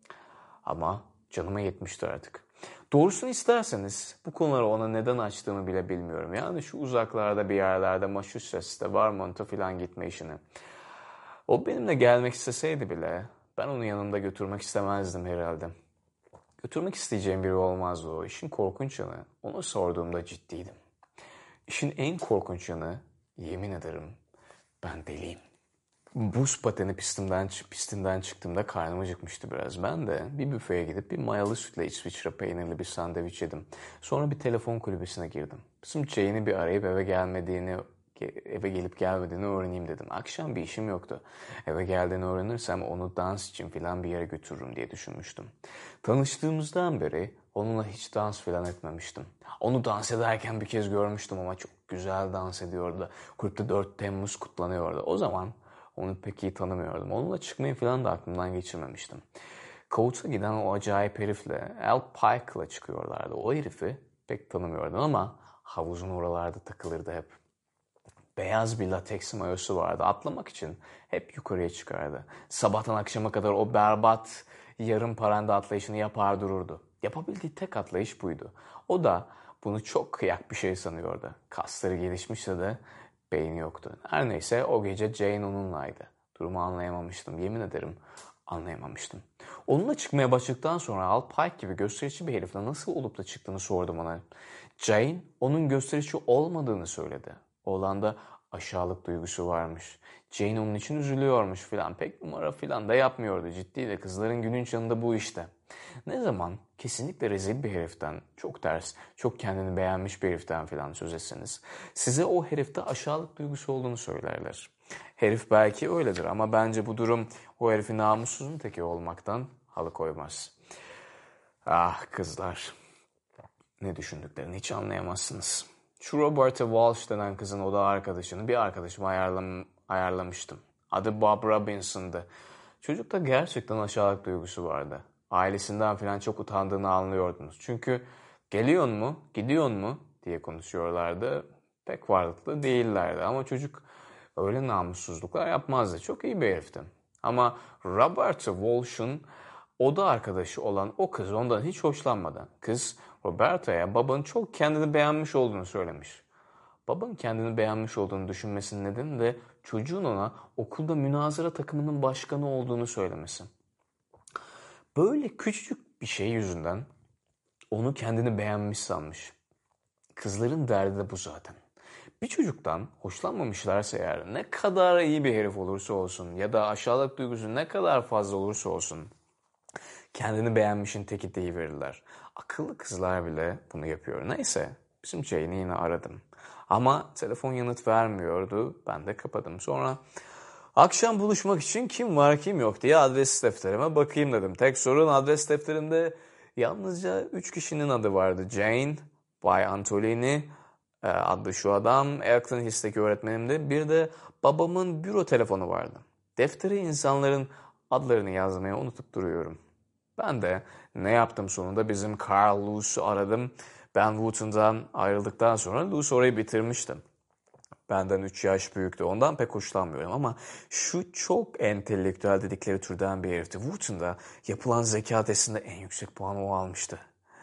Ama canıma yetmişti artık. Doğrusunu isterseniz bu konuları ona neden açtığımı bile bilmiyorum. Yani şu uzaklarda bir yerlerde Massachusetts'te Vermont'a falan gitme işini. O benimle gelmek isteseydi bile ben onu yanımda götürmek istemezdim herhalde. Götürmek isteyeceğim biri olmazdı o. İşin korkunç yanı ona sorduğumda ciddiydim. İşin en korkunç yanı yemin ederim ben deliyim. Buz pateni pistimden, pistinden çıktığımda karnım acıkmıştı biraz. Ben de bir büfeye gidip bir mayalı sütle İsviçre peynirli bir sandviç yedim. Sonra bir telefon kulübesine girdim. Bizim Jane'i bir arayıp eve gelmediğini, eve gelip gelmediğini öğreneyim dedim. Akşam bir işim yoktu. Eve geldiğini öğrenirsem onu dans için falan bir yere götürürüm diye düşünmüştüm. Tanıştığımızdan beri onunla hiç dans falan etmemiştim. Onu dans ederken bir kez görmüştüm ama çok güzel dans ediyordu. Kulüpte dört Temmuz kutlanıyordu. O zaman onu pek iyi tanımıyordum. Onunla çıkmayı falan da aklımdan geçirmemiştim. Coach'a giden o acayip herifle Al Pike'la çıkıyorlardı. O herifi pek tanımıyordum ama havuzun oralarda takılırdı hep. Beyaz bir lateks mayosu vardı. Atlamak için hep yukarıya çıkardı. Sabahtan akşama kadar o berbat yarım paranda atlayışını yapar dururdu. Yapabildiği tek atlayış buydu. O da bunu çok kıyak bir şey sanıyordu. Kasları gelişmişse de beyni yoktu. Her neyse o gece Jane onunlaydı. Durumu anlayamamıştım. Yemin ederim anlayamamıştım. Onunla çıkmaya başladıktan sonra Al Pike gibi gösterişçi bir herifle nasıl olup da çıktığını sordum ona. Jane onun gösterişçi olmadığını söyledi. Oğlanda aşağılık duygusu varmış. Jane onun için üzülüyormuş filan. Pek numara filan da yapmıyordu. Ciddi de kızların günün çanında bu işte. Ne zaman kesinlikle rezil bir heriften, çok ters, çok kendini beğenmiş bir heriften filan söz etseniz, size o herifte aşağılık duygusu olduğunu söylerler. Herif belki öyledir ama bence bu durum o herifi namussuzun teki olmaktan alıkoymaz. Ah kızlar, ne düşündüklerini hiç anlayamazsınız. Şu Roberta Walsh denen kızın oda arkadaşını bir arkadaşıma ayarlam ayarlamıştım. Adı Bob Robinson'dı. Çocukta gerçekten aşağılık duygusu vardı. Ailesinden falan çok utandığını anlıyordunuz. Çünkü geliyor mu, gidiyor mu diye konuşuyorlardı. Pek varlıklı değillerdi ama çocuk öyle namussuzluklar yapmazdı. Çok iyi bir herifti. Ama Roberta Walsh'un oda arkadaşı olan o kız ondan hiç hoşlanmadı. Kız Roberta'ya babanın çok kendini beğenmiş olduğunu söylemiş. Babanın kendini beğenmiş olduğunu düşünmesinin nedeni de çocuğun ona okulda münazara takımının başkanı olduğunu söylemesi. Böyle küçücük bir şey yüzünden onu kendini beğenmiş sanmış. Kızların derdi de bu zaten. Bir çocuktan hoşlanmamışlarsa eğer ne kadar iyi bir herif olursa olsun ya da aşağılık duygusu ne kadar fazla olursa olsun kendini beğenmişin teki deyiverirler. Akıllı kızlar bile bunu yapıyor. Neyse bizim Jane'i yine aradım. Ama telefon yanıt vermiyordu. Ben de kapadım. Sonra akşam buluşmak için kim var kim yok diye adres defterime bakayım dedim. Tek sorun adres defterimde yalnızca üç kişinin adı vardı. Jane, Bay Antolini adlı şu adam, Elkton Hills'teki öğretmenimdi. Bir de babamın büro telefonu vardı. Deftere insanların adlarını yazmaya unutup duruyorum. Ben de ne yaptım sonunda bizim Carl Lewis'u aradım. Ben Wooten'dan ayrıldıktan sonra Lewis orayı bitirmiştim. Benden üç yaş büyüktü. Ondan pek hoşlanmıyorum ama şu çok entelektüel dedikleri türden bir herifti. Wooten'da yapılan zeka testinde en yüksek puanı o almıştı.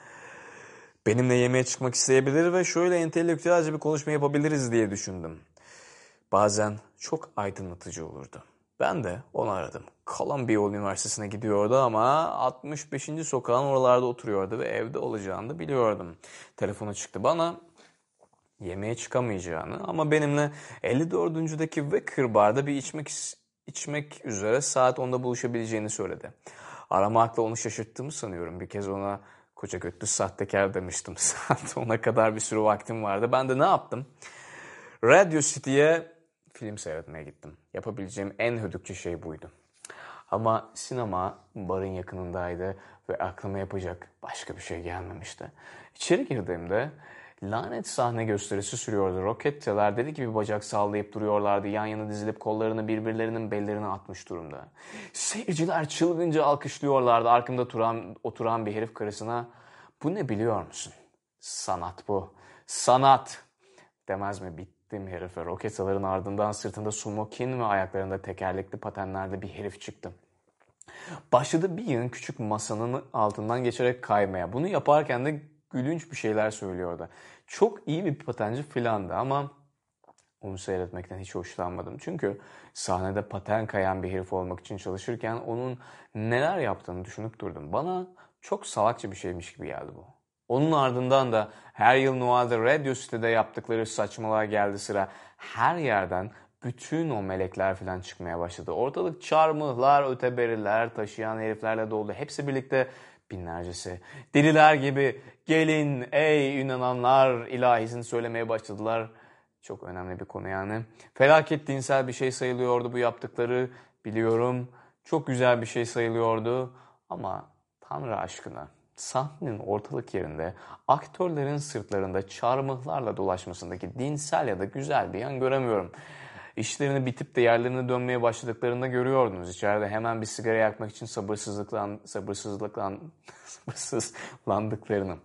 Benimle yemeğe çıkmak isteyebilir ve şöyle entelektüelce bir konuşma yapabiliriz diye düşündüm. Bazen çok aydınlatıcı olurdu. Ben de onu aradım. Columbia Üniversitesi'ne gidiyordu ama altmış beşinci sokağın oralarda oturuyordu ve evde olacağını da biliyordum. Telefonu çıktı bana yemeğe çıkamayacağını ama benimle elli dördüncüdeki Wicker Bar'da bir içmek içmek üzere saat onda buluşabileceğini söyledi. Aramakla onu şaşırttığımı sanıyorum. Bir kez ona koca götlü sahtekar demiştim. Saat ona kadar bir sürü vaktim vardı. Ben de ne yaptım? Radio City'ye film seyretmeye gittim. Yapabileceğim en hödükçe şey buydu. Ama sinema barın yakınındaydı ve aklıma yapacak başka bir şey gelmemişti. İçeri girdiğimde lanet sahne gösterisi sürüyordu. Roketteler deli gibi bacak sallayıp duruyorlardı. Yan yana dizilip kollarını birbirlerinin bellerine atmış durumda. Seyirciler çılgınca alkışlıyorlardı. Arkamda oturan, oturan bir herif karısına "Bu ne biliyor musun? Sanat bu. Sanat." Demez mi? Bir ettiğim herife. Roketaların ardından sırtında sumokin ve ayaklarında tekerlekli patenlerde bir herif çıktı. Başladı bir yığın küçük masanın altından geçerek kaymaya. Bunu yaparken de gülünç bir şeyler söylüyordu. Çok iyi bir patenci filandı ama onu seyretmekten hiç hoşlanmadım. Çünkü sahnede paten kayan bir herif olmak için çalışırken onun neler yaptığını düşünüp durdum. Bana çok salakça bir şeymiş gibi geldi bu. Onun ardından da her yıl Noel'de Radio City'de yaptıkları saçmalığa geldi sıra. Her yerden bütün o melekler falan çıkmaya başladı. Ortalık çarmıhlar, öteberiler, taşıyan heriflerle doldu. Hepsi birlikte binlercesi. Deliler gibi gelin ey inananlar ilahisini söylemeye başladılar. Çok önemli bir konu yani. Felaket dinsel bir şey sayılıyordu bu yaptıkları, biliyorum. Çok güzel bir şey sayılıyordu ama Tanrı aşkına sahnenin ortalık yerinde aktörlerin sırtlarında çarmıhlarla dolaşmasındaki dinsel ya da güzel bir yan göremiyorum. İşlerini bitip de yerlerine dönmeye başladıklarında görüyordunuz. İçeride hemen bir sigara yakmak için sabırsızlıklan, sabırsızlıklan, sabırsızlandıklarını.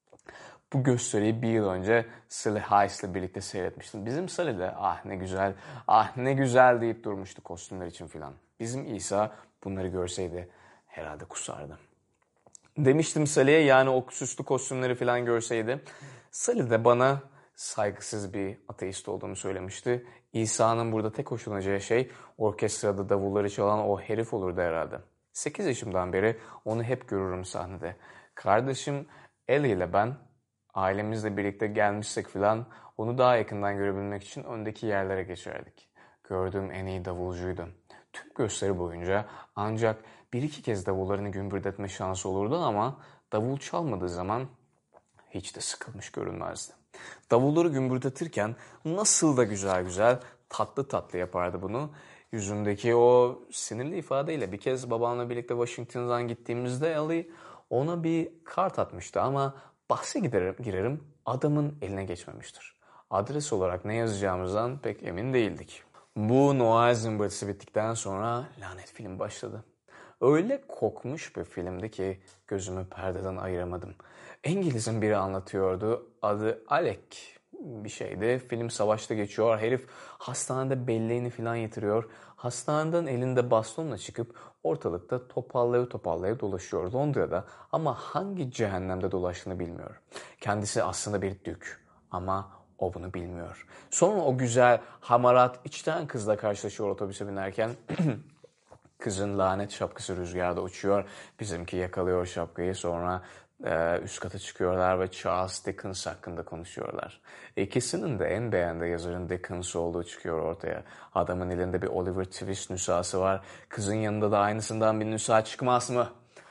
Bu gösteriyi bir yıl önce Sally Hayes'le birlikte seyretmiştim. Bizim Sally de ah ne güzel, ah ne güzel deyip durmuştu kostümler için filan. Bizim İsa bunları görseydi herhalde kusardı. Demiştim Sally'e, yani o süslü kostümleri filan görseydi. Sally de bana saygısız bir ateist olduğumu söylemişti. İsa'nın burada tek hoşlanacağı şey orkestrada davulları çalan o herif olurdu herhalde. sekiz yaşımdan beri onu hep görürüm sahnede. Kardeşim Ellie ile ben ailemizle birlikte gelmişsek filan onu daha yakından görebilmek için öndeki yerlere geçerdik. Gördüğüm en iyi davulcuydu. Tüm gösteri boyunca ancak bir iki kez davullarını gümbürdetme şansı olurdu ama davul çalmadığı zaman hiç de sıkılmış görünmezdi. Davulları gümbürdetirken nasıl da güzel güzel tatlı tatlı yapardı bunu. Yüzündeki o sinirli ifadeyle bir kez babamla birlikte Washington'dan gittiğimizde Ellie ona bir kart atmıştı ama bahse giderim, girerim adamın eline geçmemiştir. Adres olarak ne yazacağımızdan pek emin değildik. Bu Noel zımbırtısı bittikten sonra lanet film başladı. Öyle kokmuş bir filmdi ki gözümü perdeden ayıramadım. İngiliz'in biri anlatıyordu. Adı Alec bir şeydi. Film savaşta geçiyor. Herif hastanede belleğini falan yitiriyor. Hastaneden elinde bastonla çıkıp ortalıkta topallaya topallaya dolaşıyor Londra'da. Ama hangi cehennemde dolaştığını bilmiyor. Kendisi aslında bir dük ama o bunu bilmiyor. Sonra o güzel hamarat içten kızla karşılaşıyor otobüse binerken. Kızın lanet şapkası rüzgarda uçuyor. Bizimki yakalıyor şapkayı, sonra e, üst kata çıkıyorlar ve Charles Dickens hakkında konuşuyorlar. İkisinin de en beğendiği yazarın Dickens olduğu çıkıyor ortaya. Adamın elinde bir Oliver Twist nüshası var. Kızın yanında da aynısından bir nüsha çıkmaz mı?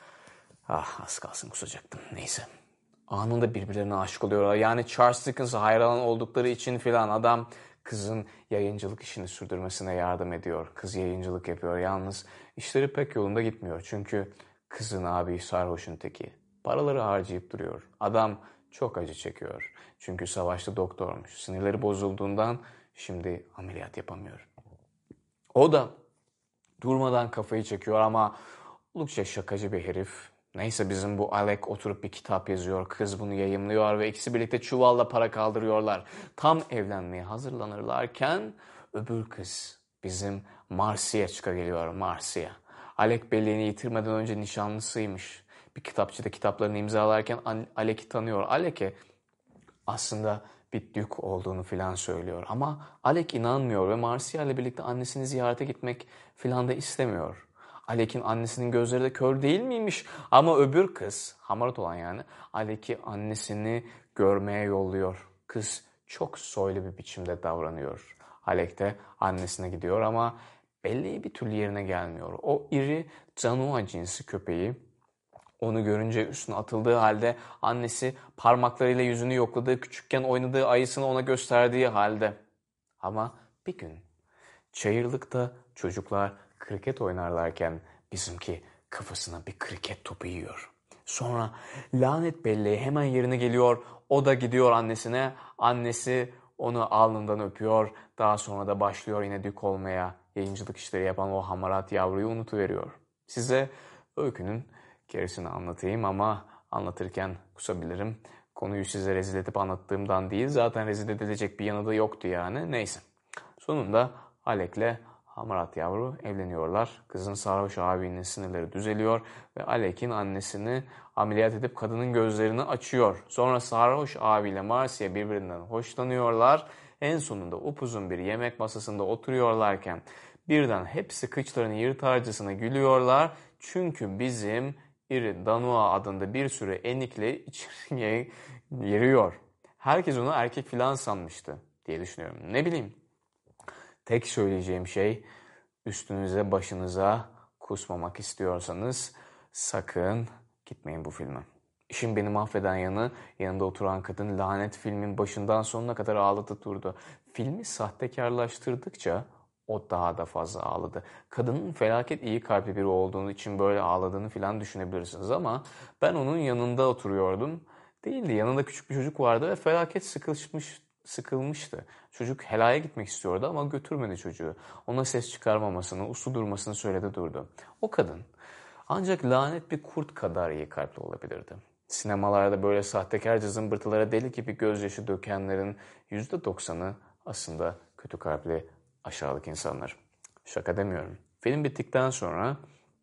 Ah, az kalsın kusacaktım. Neyse. Anında birbirlerine aşık oluyorlar. Yani Charles Dickens'a hayran oldukları için filan adam kızın yayıncılık işini sürdürmesine yardım ediyor. Kız yayıncılık yapıyor. Yalnız işleri pek yolunda gitmiyor. Çünkü kızın abi sarhoşun teki. Paraları harcayıp duruyor. Adam çok acı çekiyor. Çünkü savaşta doktormuş. Sinirleri bozulduğundan şimdi ameliyat yapamıyor. O da durmadan kafayı çekiyor ama oldukça şakacı bir herif. Neyse bizim bu Alec oturup bir kitap yazıyor. Kız bunu yayımlıyor ve ikisi birlikte çuvalla para kaldırıyorlar. Tam evlenmeye hazırlanırlarken öbür kız bizim Marcia çıka geliyor. Marcia. Alec belleğini yitirmeden önce nişanlısıymış. Bir kitapçıda kitaplarını imzalarken Alec'i tanıyor. Alec'e aslında bir dük olduğunu filan söylüyor. Ama Alec inanmıyor ve Marcia ile birlikte annesini ziyarete gitmek filan da istemiyor. Alec'in annesinin gözleri de kör değil miymiş? Ama öbür kız, hamarat olan yani, Alec'i annesini görmeye yolluyor. Kız çok soylu bir biçimde davranıyor. Alec de annesine gidiyor ama belleği bir türlü yerine gelmiyor. O iri Canua cinsi köpeği onu görünce üstüne atıldığı halde annesi parmaklarıyla yüzünü yokladığı, küçükken oynadığı ayısını ona gösterdiği halde. Ama bir gün çayırlıkta çocuklar kriket oynarlarken bizimki kafasına bir kriket topu yiyor. Sonra lanet belleği hemen yerine geliyor. O da gidiyor annesine. Annesi onu alnından öpüyor. Daha sonra da başlıyor yine dük olmaya. Yayıncılık işleri yapan o hamarat yavruyu unutuveriyor. Size öykünün gerisini anlatayım ama anlatırken kusabilirim. Konuyu size rezil edip anlattığımdan değil. Zaten rezil edilecek bir yanı da yoktu yani. Neyse. Sonunda Alek'le Hamarat yavru evleniyorlar. Kızın sarhoş abinin sinirleri düzeliyor ve Alek'in annesini ameliyat edip kadının gözlerini açıyor. Sonra sarhoş abiyle Marcia birbirinden hoşlanıyorlar. En sonunda upuzun bir yemek masasında oturuyorlarken birden hepsi kıçlarını yırtarcasına gülüyorlar. Çünkü bizim iri Danua adında bir sürü enikle içeriye giriyor. Herkes onu erkek filan sanmıştı diye düşünüyorum. Ne bileyim. Tek söyleyeceğim şey üstünüze başınıza kusmamak istiyorsanız sakın gitmeyin bu filme. İşin beni mahveden yanı yanında oturan kadın lanet filmin başından sonuna kadar ağladı durdu. Filmi sahtekarlaştırdıkça o daha da fazla ağladı. Kadının felaket iyi kalpli biri olduğunu için böyle ağladığını falan düşünebilirsiniz ama ben onun yanında oturuyordum. Değildi, yanında küçük bir çocuk vardı ve felaket sıkılmış, sıkılmıştı. Çocuk helaya gitmek istiyordu ama götürmedi çocuğu. Ona ses çıkarmamasını, uslu durmasını söyledi durdu. O kadın ancak lanet bir kurt kadar iyi kalpli olabilirdi. Sinemalarda böyle sahtekarca zımbırtılara deli gibi gözyaşı dökenlerin yüzde doksanı aslında kötü kalpli aşağılık insanlar. Şaka demiyorum. Film bittikten sonra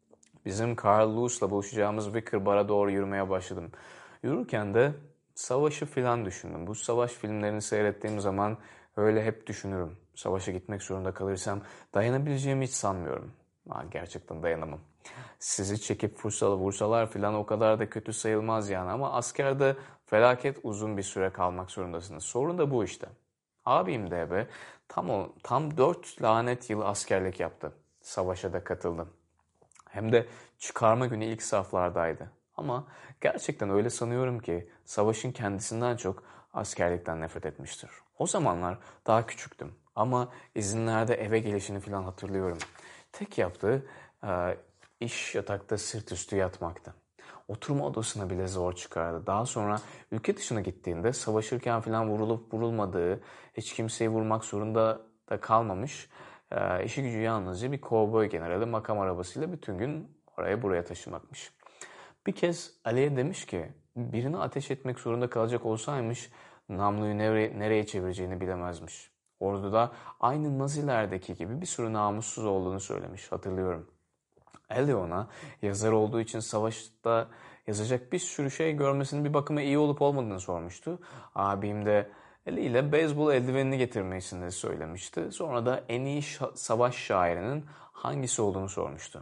bizim Carl Lewis'la buluşacağımız Wicker Bar'a doğru yürümeye başladım. Yürürken de savaşı filan düşündüm. Bu savaş filmlerini seyrettiğim zaman öyle hep düşünürüm. Savaşa gitmek zorunda kalırsam dayanabileceğimi hiç sanmıyorum. Ha, gerçekten dayanamam. Sizi çekip vursalar, vursalar filan o kadar da kötü sayılmaz yani ama askerde felaket uzun bir süre kalmak zorundasınız. Sorun da bu işte. Abim de be tam o tam dört lanet yıl askerlik yaptı. Savaşa da katıldı. Hem de çıkarma günü ilk saflardaydı. Ama gerçekten öyle sanıyorum ki savaşın kendisinden çok askerlikten nefret etmiştir. O zamanlar daha küçüktüm ama izinlerde eve gelişini falan hatırlıyorum. Tek yaptığı e, iş yatakta sırt üstü yatmaktı. Oturma odasına bile zor çıkardı. Daha sonra ülke dışına gittiğinde savaşırken falan vurulup vurulmadığı, hiç kimseyi vurmak zorunda da kalmamış, e, işi gücü yalnızca bir kovboy generali makam arabasıyla bütün gün oraya buraya taşımakmış. Bir kez Ali'ye demiş ki birini ateş etmek zorunda kalacak olsaymış namluyu nereye, nereye çevireceğini bilemezmiş. Orduda aynı Nazilerdeki gibi bir sürü namussuz olduğunu söylemiş, hatırlıyorum. Ali ona yazar olduğu için savaşta yazacak bir sürü şey görmesinin bir bakıma iyi olup olmadığını sormuştu. Abim de Ali ile beyzbol eldivenini getirmesini söylemişti. Sonra da en iyi şa- savaş şairinin hangisi olduğunu sormuştu.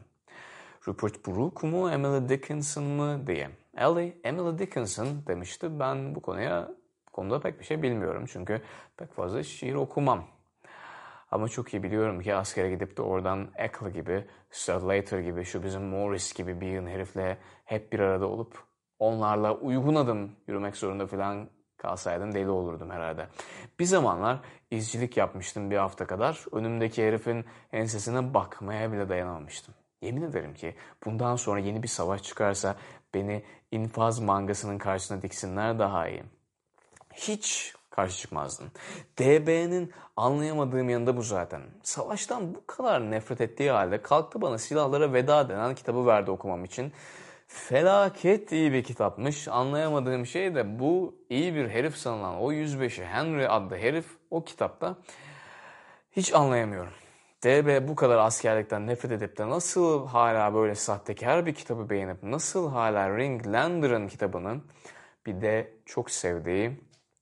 Rupert Brooke mu, Emily Dickinson mı diye. Ali, Emily Dickinson demişti. Ben bu konuya bu konuda pek bir şey bilmiyorum çünkü pek fazla şiir okumam. Ama çok iyi biliyorum ki askere gidip de oradan Eccles gibi, Stradlater gibi, şu bizim Morris gibi bir yığın herifle hep bir arada olup onlarla uygun adım yürümek zorunda falan kalsaydım deli olurdum herhalde. Bir zamanlar izcilik yapmıştım bir hafta kadar. Önümdeki herifin ensesine bakmaya bile dayanamamıştım. Yemin ederim ki bundan sonra yeni bir savaş çıkarsa beni infaz mangasının karşısına diksinler daha iyi. Hiç karşı çıkmazdım. D B'nin anlayamadığım yanında bu zaten. Savaştan bu kadar nefret ettiği halde kalktı bana Silahlara Veda denen kitabı verdi okumam için. Felaket iyi bir kitapmış. Anlayamadığım şey de bu iyi bir herif sanılan o yüzbeşi Henry adlı herif o kitapta hiç anlayamıyorum. D B bu kadar askerlikten nefret edip de nasıl hala böyle sahtekar bir kitabı beğenip nasıl hala Ringlander'ın kitabını bir de çok sevdiği,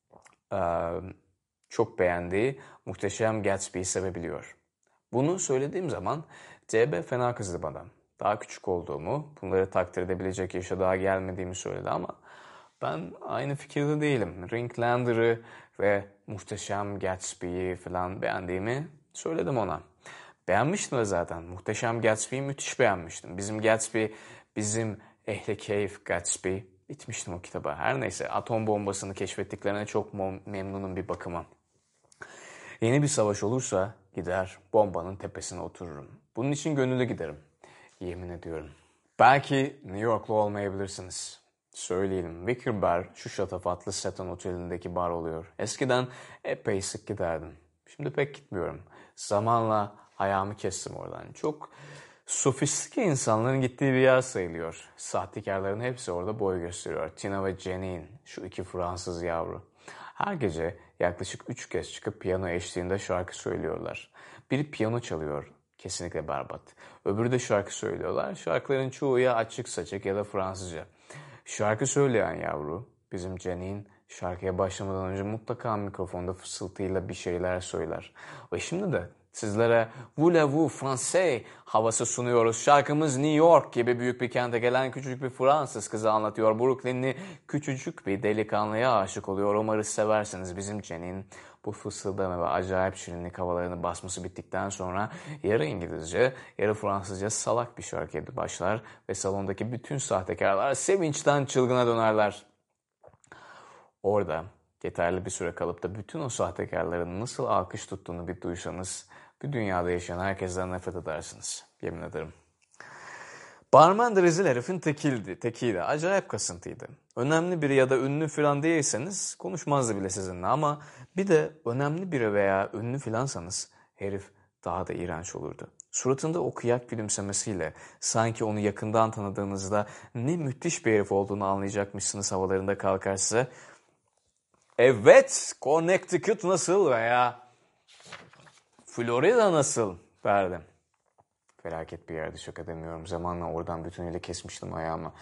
çok beğendiği Muhteşem Gatsby'yi sevebiliyor. Bunu söylediğim zaman C B fena kızdı bana. Daha küçük olduğumu, bunları takdir edebilecek yaşa daha gelmediğimi söyledi ama ben aynı fikirde değilim. Ringlander'ı ve Muhteşem Gatsby'yi falan beğendiğimi söyledim ona. Beğenmiştim de zaten. Muhteşem Gatsby'yi müthiş beğenmiştim. Bizim Gatsby, bizim ehli keyif Gatsby. Bitmiştim o kitaba. Her neyse atom bombasını keşfettiklerine çok memnunum bir bakıma. Yeni bir savaş olursa gider bombanın tepesine otururum. Bunun için gönüllü giderim. Yemin ediyorum. Belki New Yorklu olmayabilirsiniz. Söyleyelim. Wicker Bar şu şatafatlı Seton Oteli'ndeki bar oluyor. Eskiden epey sık giderdim. Şimdi pek gitmiyorum. Zamanla ayağımı kestim oradan. Çok Sofistike insanların gittiği bir yer sayılıyor. Sahtekarların hepsi orada boy gösteriyor. Tina ve Janine, şu iki Fransız yavru. Her gece yaklaşık üç kez çıkıp piyano eşliğinde şarkı söylüyorlar. Biri piyano çalıyor, kesinlikle berbat. Öbürü de şarkı söylüyorlar. Şarkıların çoğu ya açık saçık ya da Fransızca. Şarkı söyleyen yavru, bizim Janine, şarkıya başlamadan önce mutlaka mikrofonda fısıltıyla bir şeyler söyler. Ve şimdi de sizlere Voulez-vous français havası sunuyoruz. Şarkımız New York gibi büyük bir kente gelen küçücük bir Fransız kızı anlatıyor. Brooklyn'li küçücük bir delikanlıya aşık oluyor. Umarız seversiniz. Bizim Janine bu fısıldama ve acayip şirinlik havalarını basması bittikten sonra yarı İngilizce, yarı Fransızca salak bir şarkıya başlar ve salondaki bütün sahtekarlar sevinçten çılgına dönerler. Orada yeterli bir süre kalıp da bütün o sahtekarların nasıl alkış tuttuğunu bir duysanız, bir dünyada yaşayan herkesten nefret edersiniz. Yemin ederim. Barman da rezil herifin tekildi, tekiydi. Acayip kasıntıydı. Önemli biri ya da ünlü falan değilseniz konuşmazdı bile sizinle ama bir de önemli biri veya ünlü filansanız herif daha da iğrenç olurdu. Suratında o kıyak gülümsemesiyle sanki onu yakından tanıdığınızda ne müthiş bir herif olduğunu anlayacakmışsınız havalarında kalkar size. Evet, Connecticut nasıl veya Florida nasıl derdim. Felaket bir yerdi, şaka demiyorum. Zamanla oradan bütünüyle kesmiştim ayağımı.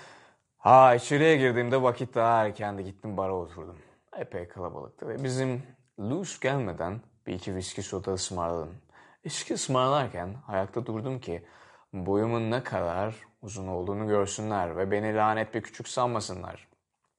Ha içeriye girdiğimde vakit daha erkendi, gittim bara oturdum. Epey kalabalıktı ve bizim Luz gelmeden bir iki viski soda ısmarladım. İçki ısmarlarken ayakta durdum ki boyumun ne kadar uzun olduğunu görsünler ve beni lanet bir küçük sanmasınlar.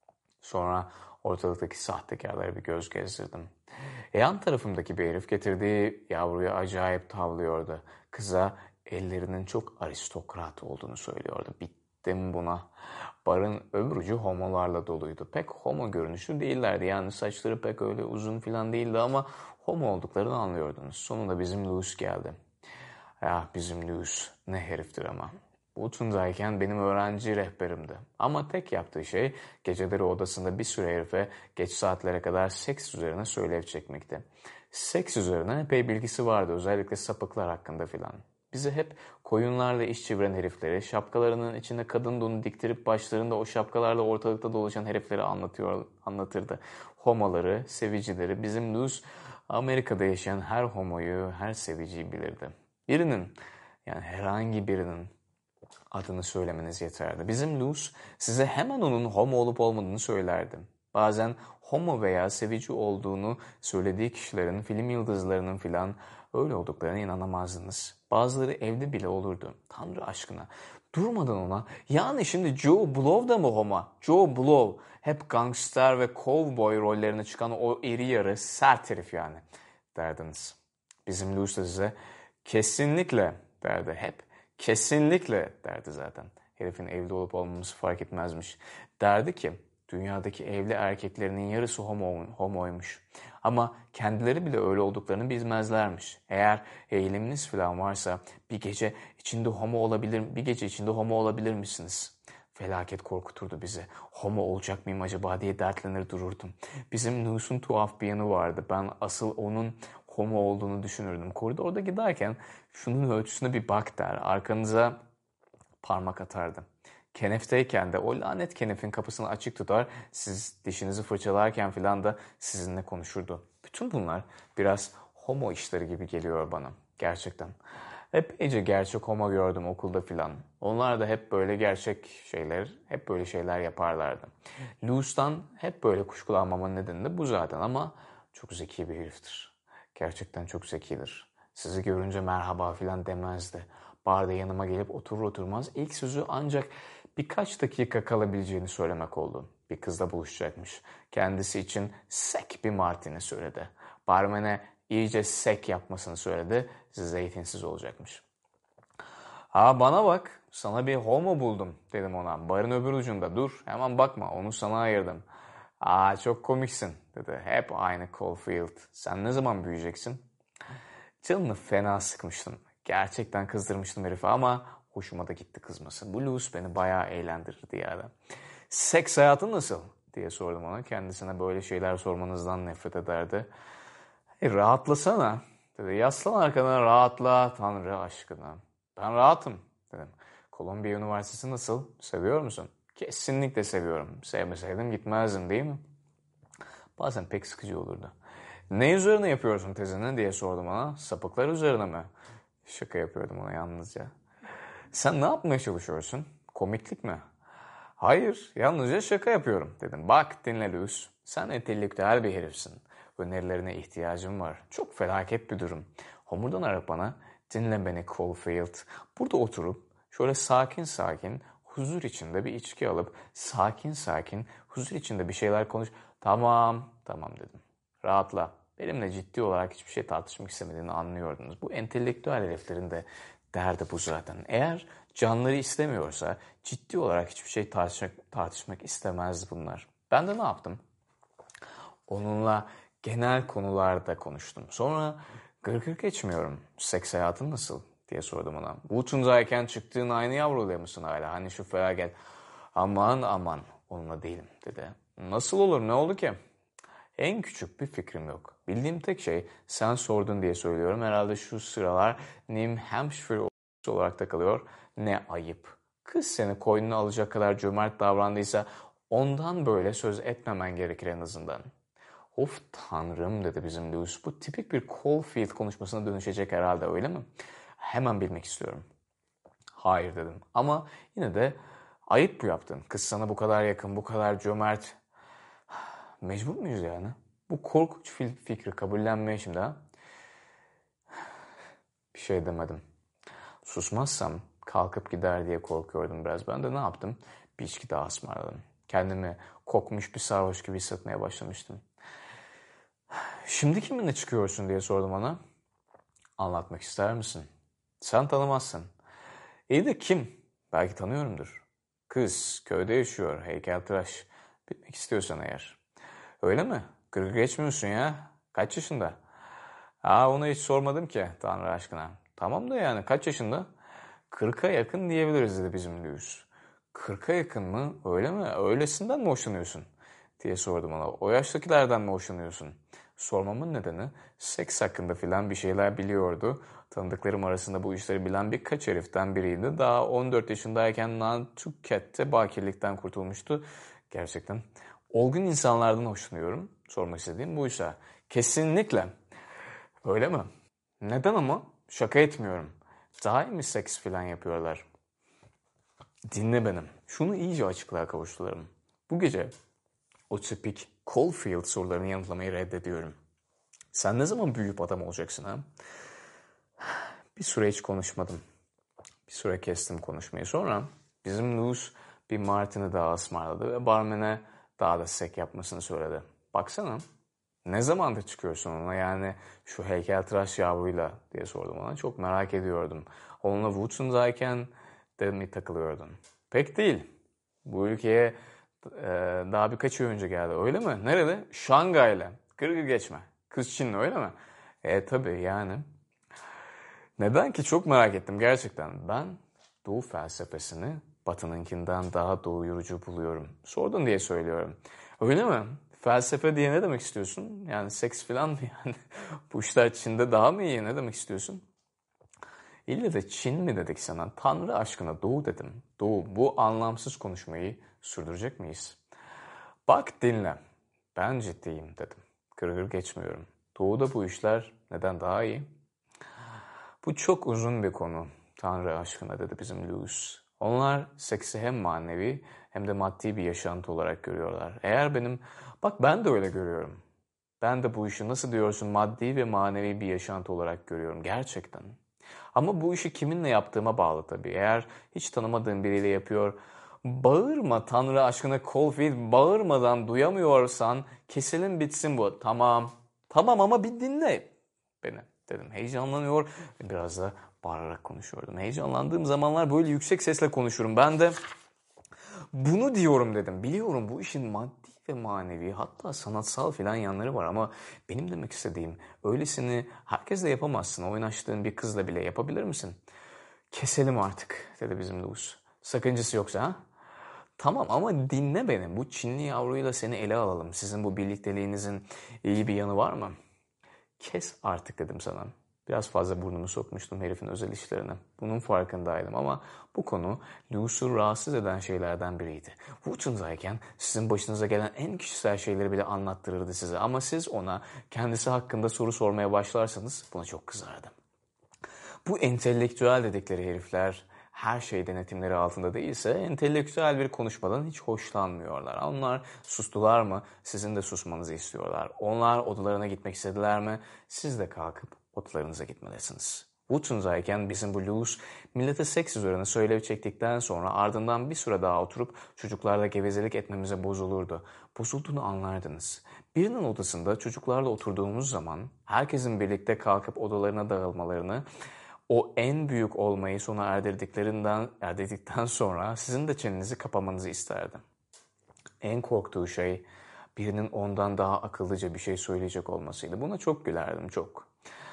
Sonra ortalıktaki sahtekarlara bir göz gezdirdim. Yan tarafımdaki bir herif getirdiği yavruyu acayip tavlıyordu. Kıza ellerinin çok aristokrat olduğunu söylüyordu. Bittim buna. Barın öbür ucu homolarla doluydu. Pek homo görünüşlü değillerdi. Yani saçları pek öyle uzun falan değildi ama homo olduklarını anlıyordunuz. Sonunda bizim Luz geldi. Ya bizim Luz ne heriftir ama. Wootton'dayken benim öğrenci rehberimdi. Ama tek yaptığı şey geceleri odasında bir sürü herife geç saatlere kadar seks üzerine söylev çekmekti. Seks üzerine epey bilgisi vardı, özellikle sapıklar hakkında filan. Bize hep koyunlarla iş çeviren herifleri, şapkalarının içine kadın donu diktirip başlarında o şapkalarla ortalıkta dolaşan herifleri anlatıyor, anlatırdı. Homoları, sevicileri, bizim Luz Amerika'da yaşayan her homoyu, her seviciyi bilirdi. Birinin, yani herhangi birinin adını söylemeniz yeterli. Bizim Luz size hemen onun homo olup olmadığını söylerdi. Bazen homo veya sevici olduğunu söylediği kişilerin, film yıldızlarının filan öyle olduklarına inanamazdınız. Bazıları evli bile olurdu. Tanrı aşkına. Durmadan ona, yani şimdi Joe Blow da mı homo? Joe Blow hep gangster ve cowboy rollerine çıkan o iri yarı sert herif yani derdiniz. Bizim Luz da size kesinlikle derdi hep. Kesinlikle derdi zaten. Herifin evli olup olmaması fark etmezmiş. Derdi ki dünyadaki evli erkeklerinin yarısı homo, homoymuş. Ama kendileri bile öyle olduklarını bilmezlermiş. Eğer eğiliminiz falan varsa bir gece içinde homo olabilir, bir gece içinde homo olabilir misiniz? Felaket korkuturdu bizi. Homo olacak mıyım acaba diye dertlenir dururdum. Bizim Luz'un tuhaf bir yanı vardı. Ben asıl onun homo olduğunu düşünürdüm. Koridorda giderken şunun ölçüsüne bir bak der. Arkanıza parmak atardı. Kenefteyken de o lanet kenefin kapısını açık tutar. Siz dişinizi fırçalarken filan da sizinle konuşurdu. Bütün bunlar biraz homo işleri gibi geliyor bana. Gerçekten. Epeyce gerçek homo gördüm okulda filan. Onlar da hep böyle gerçek şeyler, hep böyle şeyler yaparlardı. Luz'tan hep böyle kuşkulanmamın nedeni de bu zaten ama çok zeki bir heriftir. Gerçekten çok zekidir. Sizi görünce merhaba filan demezdi. Barda yanıma gelip oturur oturmaz ilk sözü ancak birkaç dakika kalabileceğini söylemek oldu. Bir kızla buluşacakmış. Kendisi için sek bir martini söyledi. Barmene iyice sek yapmasını söyledi. Zeytinsiz olacakmış. Ha bana bak, sana bir homo buldum dedim ona. Barın öbür ucunda dur, hemen bakma, onu sana ayırdım. Aa çok komiksin dedi. Hep aynı Caulfield. Sen ne zaman büyüyeceksin? Canını fena sıkmıştım. Gerçekten kızdırmıştım herifi ama hoşuma da gitti kızması. Bu Luz beni bayağı eğlendirirdi yani. Seks hayatın nasıl diye sordum ona. Kendisine böyle şeyler sormanızdan nefret ederdi. E, rahatlasana dedi. Yaslan arkana rahatla Tanrı aşkına. Ben rahatım dedim. Kolombiya Üniversitesi nasıl? Seviyor musun? Kesinlikle seviyorum. Sevmeseydim gitmezdim değil mi? Bazen pek sıkıcı olurdu. Ne üzerine yapıyorsun tezini diye sordum ona. Sapıklar üzerine mi? Şaka yapıyordum ona yalnızca. Sen ne yapmaya çalışıyorsun? Komiklik mi? Hayır, yalnızca şaka yapıyorum dedim. Bak dinle Luz, sen entelektüel bir herifsin. Önerilerine ihtiyacım var. Çok felaket bir durum. Homurdanarak bana, dinle beni Caulfield. Burada oturup şöyle sakin sakin, huzur içinde bir içki alıp sakin sakin, huzur içinde bir şeyler konuş. Tamam, tamam dedim. Rahatla. Benimle ciddi olarak hiçbir şey tartışmak istemediğini anlıyordunuz. Bu entelektüel heriflerin de derdi bu zaten. Eğer canları istemiyorsa ciddi olarak hiçbir şey tartışmak, tartışmak istemez bunlar. Ben de ne yaptım? Onunla genel konularda konuştum. Sonra gırgır geçmiyorum. Seks hayatın nasıl diye sordum ona. Woot'undayken çıktığın aynı yavruluyor musun hala? Hani şu felaket. Aman aman onunla değilim dedi. Nasıl olur ne oldu ki? En küçük bir fikrim yok. Bildiğim tek şey sen sordun diye söylüyorum. Herhalde şu sıralar New Hampshire olarak da kalıyor. Ne ayıp. Kız seni koynuna alacak kadar cömert davrandıysa ondan böyle söz etmemen gerekir en azından. Of tanrım dedi bizim Lewis. Bu tipik bir Caulfield konuşmasına dönüşecek herhalde öyle mi? Hemen bilmek istiyorum. Hayır dedim ama yine de ayıp bu yaptın. Kız sana bu kadar yakın, bu kadar cömert. Mecbur muyuz yani? Bu korkunç fikri kabullenmeye şimdi ha? Bir şey demedim. Susmazsam kalkıp gider diye korkuyordum biraz. Ben de ne yaptım? Bir içki daha ısmarladım. Kendimi kokmuş bir sarhoş gibi hissetmeye başlamıştım. Şimdi kiminle çıkıyorsun diye sordum ona. Anlatmak ister misin? Sen tanımazsın. İyi de kim? Belki tanıyorumdur. Kız köyde yaşıyor, heykeltıraş. Bilmek istiyorsan eğer. Öyle mi? Gırgır geçmiyorsun ya. Kaç yaşında? Aa onu hiç sormadım ki Tanrı aşkına. Tamam da yani kaç yaşında? Kırka yakın diyebiliriz dedi bizim Lewis. Kırka yakın mı? Öyle mi? Öylesinden mi hoşlanıyorsun? Diye sordum ona. O yaştakilerden mi hoşlanıyorsun? Sormamın nedeni seks hakkında filan bir şeyler biliyordu. Tanıdıklarım arasında bu işleri bilen birkaç heriften biriydi. Daha on dört yaşındayken Nantucket'te bakirlikten kurtulmuştu. Gerçekten olgun insanlardan hoşlanıyorum. Sormak istediğim bu ise. Kesinlikle. Öyle mi? Neden ama? Şaka etmiyorum. Daha iyi mi seks falan yapıyorlar? Dinle benim. Şunu iyice açıklığa kavuşturalım. Bu gece o tipik Caulfield sorularını yanıtlamayı reddediyorum. Sen ne zaman büyüyüp adam olacaksın ha? Bir süre hiç konuşmadım. Bir süre kestim konuşmayı. Sonra bizim Luz bir Martin'i daha ısmarladı ve barmene daha da sek yapmasını söyledi. Baksana ne zamandır çıkıyorsun onunla yani şu heykeltıraş yavruyla diye sordum ona. Çok merak ediyordum. Onunla Woodson'dayken de mi takılıyordun? Pek değil. Bu ülkeye e, daha birkaç ay önce geldi öyle mi? Nerede? Şangay'la. Gırgır geçme. Kız Çinli öyle mi? E tabii yani. Neden ki çok merak ettim gerçekten. Ben Doğu felsefesini Batı'nınkinden daha doyurucu buluyorum. Sordun diye söylüyorum. Öyle mi? Felsefe diye ne demek istiyorsun? Yani seks falan mı yani? Bu işler Çin'de daha mı iyi? Ne demek istiyorsun? İlle de Çin mi dedik sana? Tanrı aşkına Doğu dedim. Doğu bu anlamsız konuşmayı sürdürecek miyiz? Bak dinle. Ben ciddiyim dedim. Gırgır geçmiyorum. Doğu'da bu işler neden daha iyi? Bu çok uzun bir konu. Tanrı aşkına dedi bizim Lewis. Onlar seksi hem manevi hem de maddi bir yaşantı olarak görüyorlar. Eğer benim... Bak ben de öyle görüyorum. Ben de bu işi nasıl diyorsun maddi ve manevi bir yaşantı olarak görüyorum. Gerçekten. Ama bu işi kiminle yaptığıma bağlı tabii. Eğer hiç tanımadığım biriyle yapıyor... Bağırma Tanrı aşkına Caulfield, bağırmadan duyamıyorsan keselim bitsin bu. Tamam. Tamam ama bir dinle beni dedim. Heyecanlanıyor ve biraz da bağırarak konuşuyordum. Heyecanlandığım zamanlar böyle yüksek sesle konuşurum. Ben de bunu diyorum dedim. Biliyorum bu işin maddi ve manevi hatta sanatsal filan yanları var ama benim demek istediğim öylesini herkesle yapamazsın. Oynaştığın bir kızla bile yapabilir misin? Keselim artık dedi bizim Lewis. Sakıncası yoksa ha? Tamam ama dinle beni. Bu Çinli yavruyla seni ele alalım. Sizin bu birlikteliğinizin iyi bir yanı var mı? Kes artık dedim sana. Biraz fazla burnumu sokmuştum herifin özel işlerine. Bunun farkındaydım ama bu konu Luce'u rahatsız eden şeylerden biriydi. Wooten'dayken sizin başınıza gelen en kişisel şeyleri bile anlattırırdı size. Ama siz ona kendisi hakkında soru sormaya başlarsanız buna çok kızardı. Bu entelektüel dedikleri herifler her şey denetimleri altında değilse entelektüel bir konuşmadan hiç hoşlanmıyorlar. Onlar sustular mı sizin de susmanızı istiyorlar. Onlar odalarına gitmek istediler mi siz de kalkıp odalarınıza gitmelisiniz. Wooten'dayken bizim bu Luce millete seks üzerine söylev çektikten sonra ardından bir süre daha oturup çocuklarla gevezelik etmemize bozulurdu. Bozulduğunu anlardınız. Birinin odasında çocuklarla oturduğumuz zaman herkesin birlikte kalkıp odalarına dağılmalarını, o en büyük olmayı sona erdirdiklerinden, erdirdikten sonra sizin de çenenizi kapamanızı isterdi. En korktuğu şey birinin ondan daha akıllıca bir şey söyleyecek olmasıydı. Buna çok gülerdim, çok.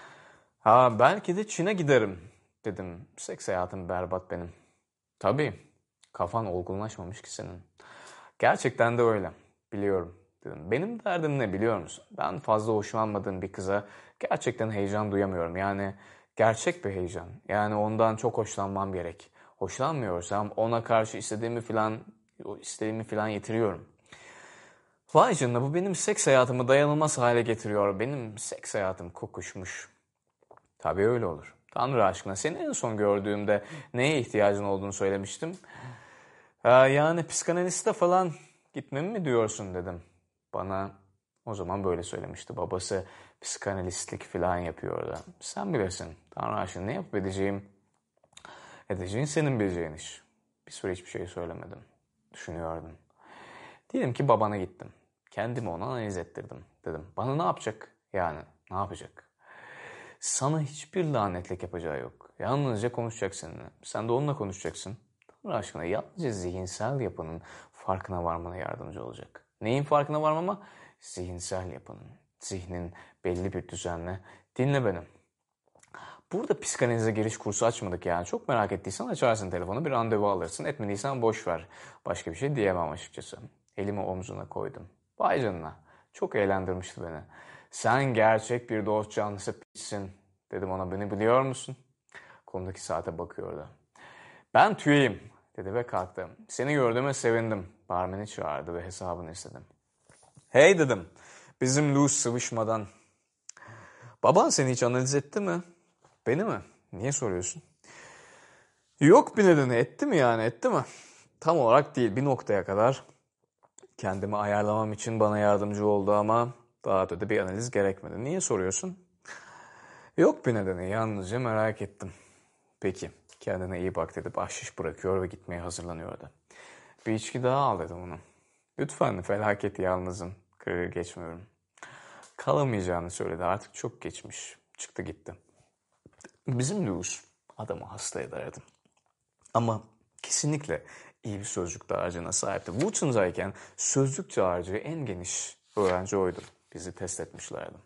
Ha belki de Çin'e giderim dedim. Seks hayatım berbat benim. Tabii, kafan olgunlaşmamış ki senin. Gerçekten de öyle, biliyorum dedim. Benim derdim ne biliyor musun? Ben fazla hoşlanmadığım bir kıza gerçekten heyecan duyamıyorum. Yani gerçek bir heyecan. Yani ondan çok hoşlanmam gerek. Hoşlanmıyorsam ona karşı istediğimi filan istediğimi filan yitiriyorum. Vay canına bu benim seks hayatımı dayanılmaz hale getiriyor. Benim seks hayatım kokuşmuş. Tabii öyle olur. Tanrı aşkına seni en son gördüğümde neye ihtiyacın olduğunu söylemiştim. Ee, yani psikanaliste falan gitmemi mi diyorsun dedim. Bana o zaman böyle söylemişti. Babası psikanalistlik falan yapıyordu. Sen bilirsin. Tanrı aşkına ne yapıp edeceğim? Edeceğin senin bileceğin iş. Bir süre hiçbir şey söylemedim. Düşünüyordum. Diyelim ki babana gittim. Kendimi ona analiz ettirdim. Dedim bana ne yapacak? Yani ne yapacak? Sana hiçbir lanetlik yapacağı yok. Yalnızca konuşacak seninle. Sen de onunla konuşacaksın. Tanrı aşkına yalnızca zihinsel yapının farkına varmana yardımcı olacak. Neyin farkına varmama? Zihinsel yapının. Zihnin belli bir düzenle. Dinle beni. Burada psikanalize giriş kursu açmadık yani. Çok merak ettiysen açarsın telefonu bir randevu alırsın. Etmediysen boş ver. Başka bir şey diyemem açıkçası. Elimi omzuna koydum. Vay canına. Çok eğlendirmişti beni. Sen gerçek bir dost canlısı piçsin dedim ona. Beni biliyor musun? Kolundaki saate bakıyordu. Ben tüyeyim dedi ve kalktı. Seni gördüğüme sevindim. Barmeni çağırdı ve hesabını istedim. Hey dedim. Bizim Luce sıvışmadan. Baban seni hiç analiz etti mi? Beni mi? Niye soruyorsun? Yok bir nedeni. Etti mi yani? Etti mi? Tam olarak değil. Bir noktaya kadar kendimi ayarlamam için bana yardımcı oldu ama daha da bir analiz gerekmedi. Niye soruyorsun? Yok bir nedeni. Yalnızca merak ettim. Peki. Kendine iyi bak dedi. Bahşiş bırakıyor ve gitmeye hazırlanıyordu. Bir içki daha al dedim ona. Lütfen felaket yalnızım. Kırır geçmiyorum. Kalamayacağını söyledi. Artık çok geçmiş. Çıktı gitti. Bizim Luce adamı hasta ederdi. Ama kesinlikle iyi bir sözlük dağarcığına sahipti. Wooten'dayken sözlük dağarcığı en geniş öğrenci oydu. Bizi test etmişlerdi.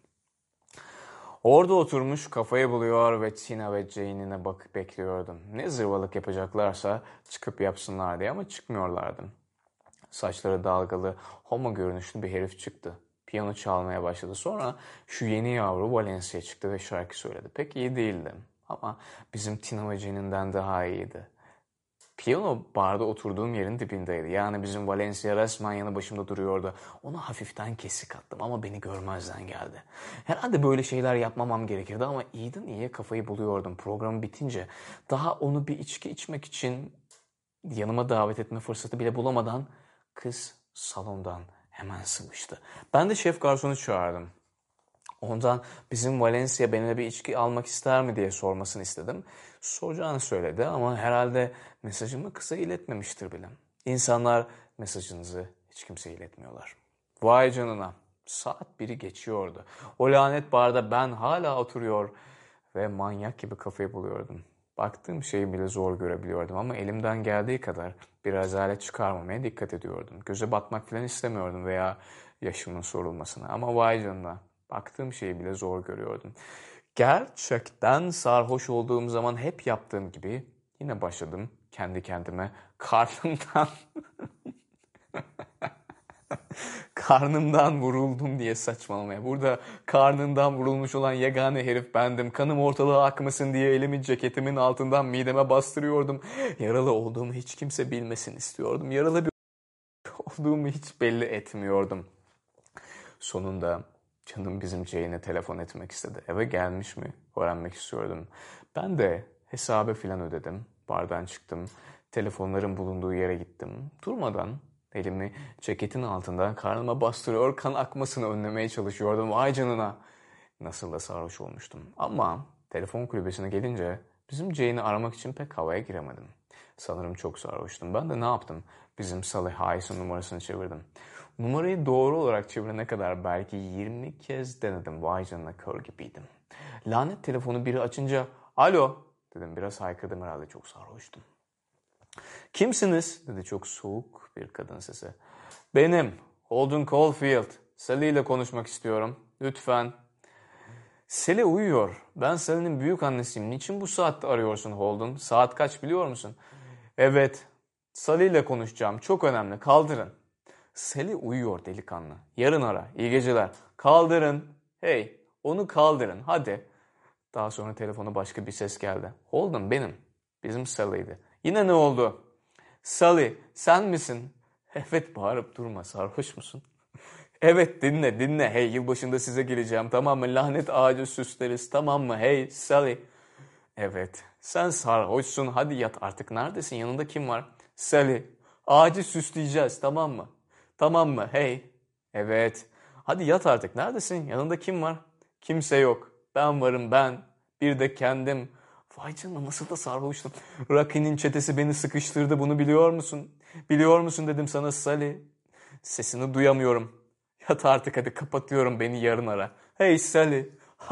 Orada oturmuş kafayı buluyor ve Tina ve Jane'ine bakıp bekliyordum. Ne zırvalık yapacaklarsa çıkıp yapsınlar diye ama çıkmıyorlardı. Saçları dalgalı, homo görünüşlü bir herif çıktı. Piyano çalmaya başladı. Sonra şu yeni yavru Valencia çıktı ve şarkı söyledi. Pek iyi değildi ama bizim Tina ve Jane'inden daha iyiydi. Piyano barda oturduğum yerin dibindeydi. Yani bizim Valencia resmen yanı başımda duruyordu. Ona hafiften kesik attım ama beni görmezden geldi. Herhalde böyle şeyler yapmamam gerekirdi ama iyiden iyiye kafayı buluyordum. Program bitince daha onu bir içki içmek için yanıma davet etme fırsatı bile bulamadan kız salondan hemen sıvıştı. Ben de şef garsonu çağırdım. Ondan bizim Valencia benimle bir içki almak ister mi diye sormasını istedim. Soracağını söyledi ama herhalde mesajımı kısa iletmemiştir bile. İnsanlar mesajınızı hiç kimseye iletmiyorlar. Vay canına. Saat biri geçiyordu. O lanet barda ben hala oturuyor ve manyak gibi kafayı buluyordum. Baktığım şeyi bile zor görebiliyordum ama elimden geldiği kadar bir rezalet çıkarmamaya dikkat ediyordum. Göze batmak falan istemiyordum veya yaşımın sorulmasına ama vay canına. Baktığım şeyi bile zor görüyordum. Gerçekten sarhoş olduğum zaman hep yaptığım gibi yine başladım kendi kendime karnımdan Karnımdan vuruldum diye saçmalamaya. Burada karnından vurulmuş olan yegane herif bendim. Kanım ortalığa akmasın diye elimi ceketimin altından mideme bastırıyordum. Yaralı olduğumu hiç kimse bilmesin istiyordum. Yaralı bir olduğumu hiç belli etmiyordum. Sonunda canım bizim Jane'e telefon etmek istedi. Eve gelmiş mi öğrenmek istiyordum. Ben de hesabı filan ödedim. Bardan çıktım. Telefonların bulunduğu yere gittim. Durmadan elimi ceketin altından karnıma bastırıyor, kan akmasını önlemeye çalışıyordum. Vay canına. Nasıl da sarhoş olmuştum. Ama telefon kulübesine gelince bizim Jane'i aramak için pek havaya giremedim. Sanırım çok sarhoştum. Ben de ne yaptım? Bizim Salih Hayes'in numarasını çevirdim. Numarayı doğru olarak çevirene kadar belki yirmi kez denedim. Vay canına, kör gibiydim. Lanet telefonu biri açınca "Alo" dedim. Biraz haykırdım, herhalde çok sarhoştum. "Kimsiniz?" dedi çok soğuk bir kadın sesi. "Benim, Holden Caulfield. Sally ile konuşmak istiyorum. Lütfen." "Sally uyuyor. Ben Sally'nin büyük annesiyim. Niçin bu saatte arıyorsun Holden? Saat kaç biliyor musun?" "Evet, Sally ile konuşacağım. Çok önemli. Kaldırın." "Sally uyuyor delikanlı. Yarın ara. İyi geceler." "Kaldırın. Hey, onu kaldırın. Hadi." Daha sonra telefona başka bir ses geldi. "Holden benim. Bizim Sally'ydi." "Yine ne oldu?" "Sally, sen misin?" "Evet, bağırıp durma. Sarhoş musun?" "Evet, dinle dinle. Hey, yılbaşında size geleceğim, tamam mı? Lanet ağacı süsleriz, tamam mı? Hey Sally." "Evet, sen sarhoşsun. Hadi yat artık. Neredesin? Yanında kim var?" "Sally, ağacı süsleyeceğiz, tamam mı?" "Tamam mı? Hey." "Evet. Hadi yat artık. Neredesin? Yanında kim var?" "Kimse yok. Ben varım, ben. Bir de kendim." Vay canına, nasıl da sarhoştum. "Rocky'nin çetesi beni sıkıştırdı, bunu biliyor musun?" "Biliyor musun dedim sana Sally." "Sesini duyamıyorum." "Yat artık hadi, kapatıyorum, beni yarın ara." "Hey Sally."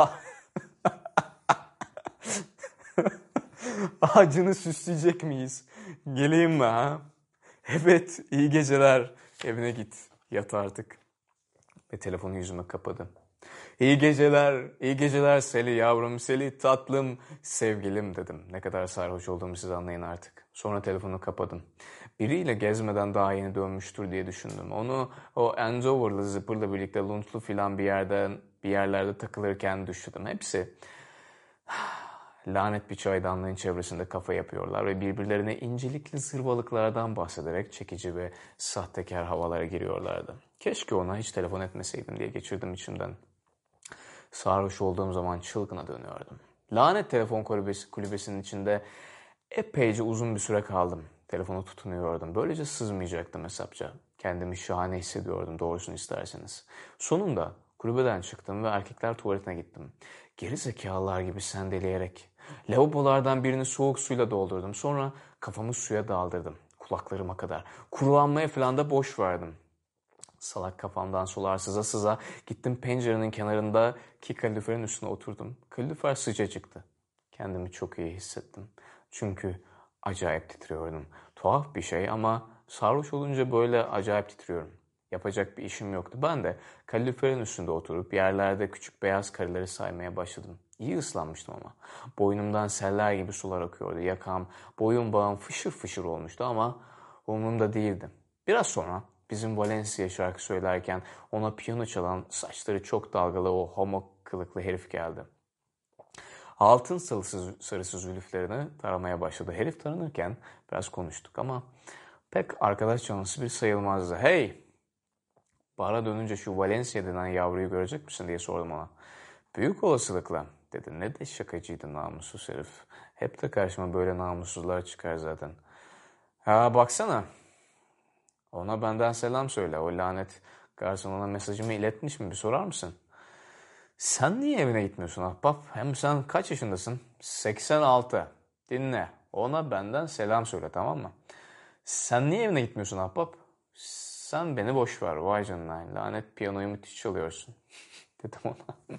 "Ağacını süsleyecek miyiz? Geleyim mi ha?" "Evet, iyi geceler." "Evine git, yat artık." Ve telefonu yüzüme kapadı. "İyi geceler, iyi geceler Sally yavrum, Sally tatlım, sevgilim" dedim. Ne kadar sarhoş olduğumu siz anlayın artık. Sonra telefonu kapadım. Biriyle gezmeden daha yeni dönmüştür diye düşündüm. Onu o Andover'lı zıpırla birlikte Luntlu filan bir yerden bir yerlerde takılırken düşündüm. Hepsi lanet bir çaydanlığın çevresinde kafa yapıyorlar ve birbirlerine incelikli zırvalıklardan bahsederek çekici ve sahtekar havalara giriyorlardı. Keşke ona hiç telefon etmeseydim diye geçirdim içimden. Sarhoş olduğum zaman çılgına dönüyordum. Lanet telefon kulübesi, kulübesinin içinde epeyce uzun bir süre kaldım. Telefonu tutunuyordum. Böylece sızmayacaktım hesapça. Kendimi şahane hissediyordum doğrusunu isterseniz. Sonunda kulübeden çıktım ve erkekler tuvaletine gittim. Geri zekalılar gibi sendeleyerek. Lavabolardan birini soğuk suyla doldurdum. Sonra kafamı suya daldırdım. Kulaklarıma kadar. Kurulanmaya falan da boş verdim. Salak kafamdan sular sıza sıza gittim pencerenin kenarındaki kaloriferin üstüne oturdum. Kalorifer sıcacıktı. Kendimi çok iyi hissettim. Çünkü acayip titriyordum. Tuhaf bir şey ama sarhoş olunca böyle acayip titriyorum. Yapacak bir işim yoktu. Ben de kaloriferin üstünde oturup yerlerde küçük beyaz kareleri saymaya başladım. İyi ıslanmıştım ama. Boynumdan seller gibi sular akıyordu. Yakam, boyun bağım fışır fışır olmuştu ama umurumda değildi. Biraz sonra bizim Valencia şarkı söylerken ona piyano çalan, saçları çok dalgalı o homo kılıklı herif geldi. Altın sarısı, sarısı zülüflerini taramaya başladı. Herif taranırken biraz konuştuk ama pek arkadaş canlısı bir sayılmazdı. "Hey, bara dönünce şu Valencia denen yavruyu görecek misin?" diye sordum ona. "Büyük olasılıkla" dedi. Ne de şakacıydı namussuz herif. Hep de karşıma böyle namussuzlar çıkar zaten. "Ha baksana. Ona benden selam söyle. O lanet garson ona mesajımı iletmiş mi? Bir sorar mısın?" "Sen niye evine gitmiyorsun ahbap? Hem sen kaç yaşındasın?" seksen altı. "Dinle. Ona benden selam söyle, tamam mı?" "Sen niye evine gitmiyorsun ahbap?" "Sen beni boş ver. Vay canına. Lanet piyanoyu müthiş çalıyorsun." dedim ona.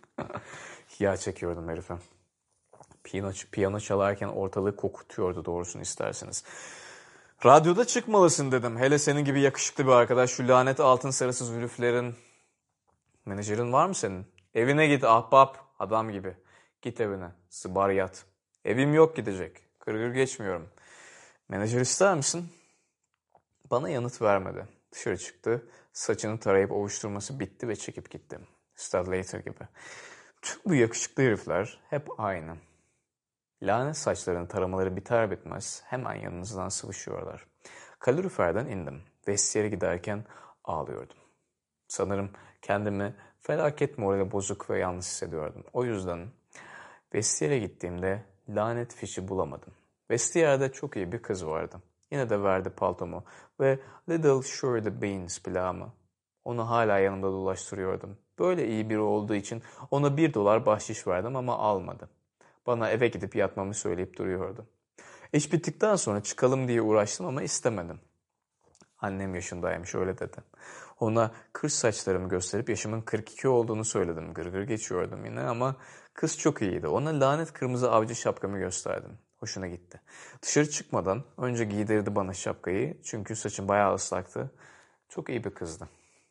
Yağ çekiyordum herife. Piyano, piyano çalarken ortalığı kokutuyordu doğrusunu isterseniz. "Radyoda çıkmalısın" dedim. "Hele senin gibi yakışıklı bir arkadaş, şu lanet altın sarısı zülüflerin." "Menajerin var mı senin?" "Evine git ahbap, adam gibi. Git evine, sıbar yat." "Evim yok gidecek. Kırgır geçmiyorum." "Menajer ister misin?" Bana yanıt vermedi. Dışarı çıktı. Saçını tarayıp ovuşturması bitti ve çekip gitti. Stradlater gibi. Tüm bu yakışıklı herifler hep aynı. Lanet saçlarının taramaları biter bitmez hemen yanınızdan sıvışıyorlar. Kaloriferden indim. Vestiyere giderken ağlıyordum. Sanırım kendimi felaket morali bozuk ve yalnız hissediyordum. O yüzden vestiyere gittiğimde lanet fişi bulamadım. Vestiyerde çok iyi bir kız vardı. Yine de verdi paltomu ve Little Shirley Beans plağımı. Onu hala yanımda dolaştırıyordum. Böyle iyi biri olduğu için ona bir dolar bahşiş verdim ama almadı. Bana eve gidip yatmamı söyleyip duruyordu. İş bittikten sonra çıkalım diye uğraştım ama istemedim. Annem yaşındaymış öyle dedi. Ona kır saçlarımı gösterip yaşımın kırk iki olduğunu söyledim. Gırgır geçiyordum yine ama kız çok iyiydi. Ona lanet kırmızı avcı şapkamı gösterdim. Hoşuna gitti. Dışarı çıkmadan önce giydirdi bana şapkayı. Çünkü saçım bayağı ıslaktı. Çok iyi bir kızdı.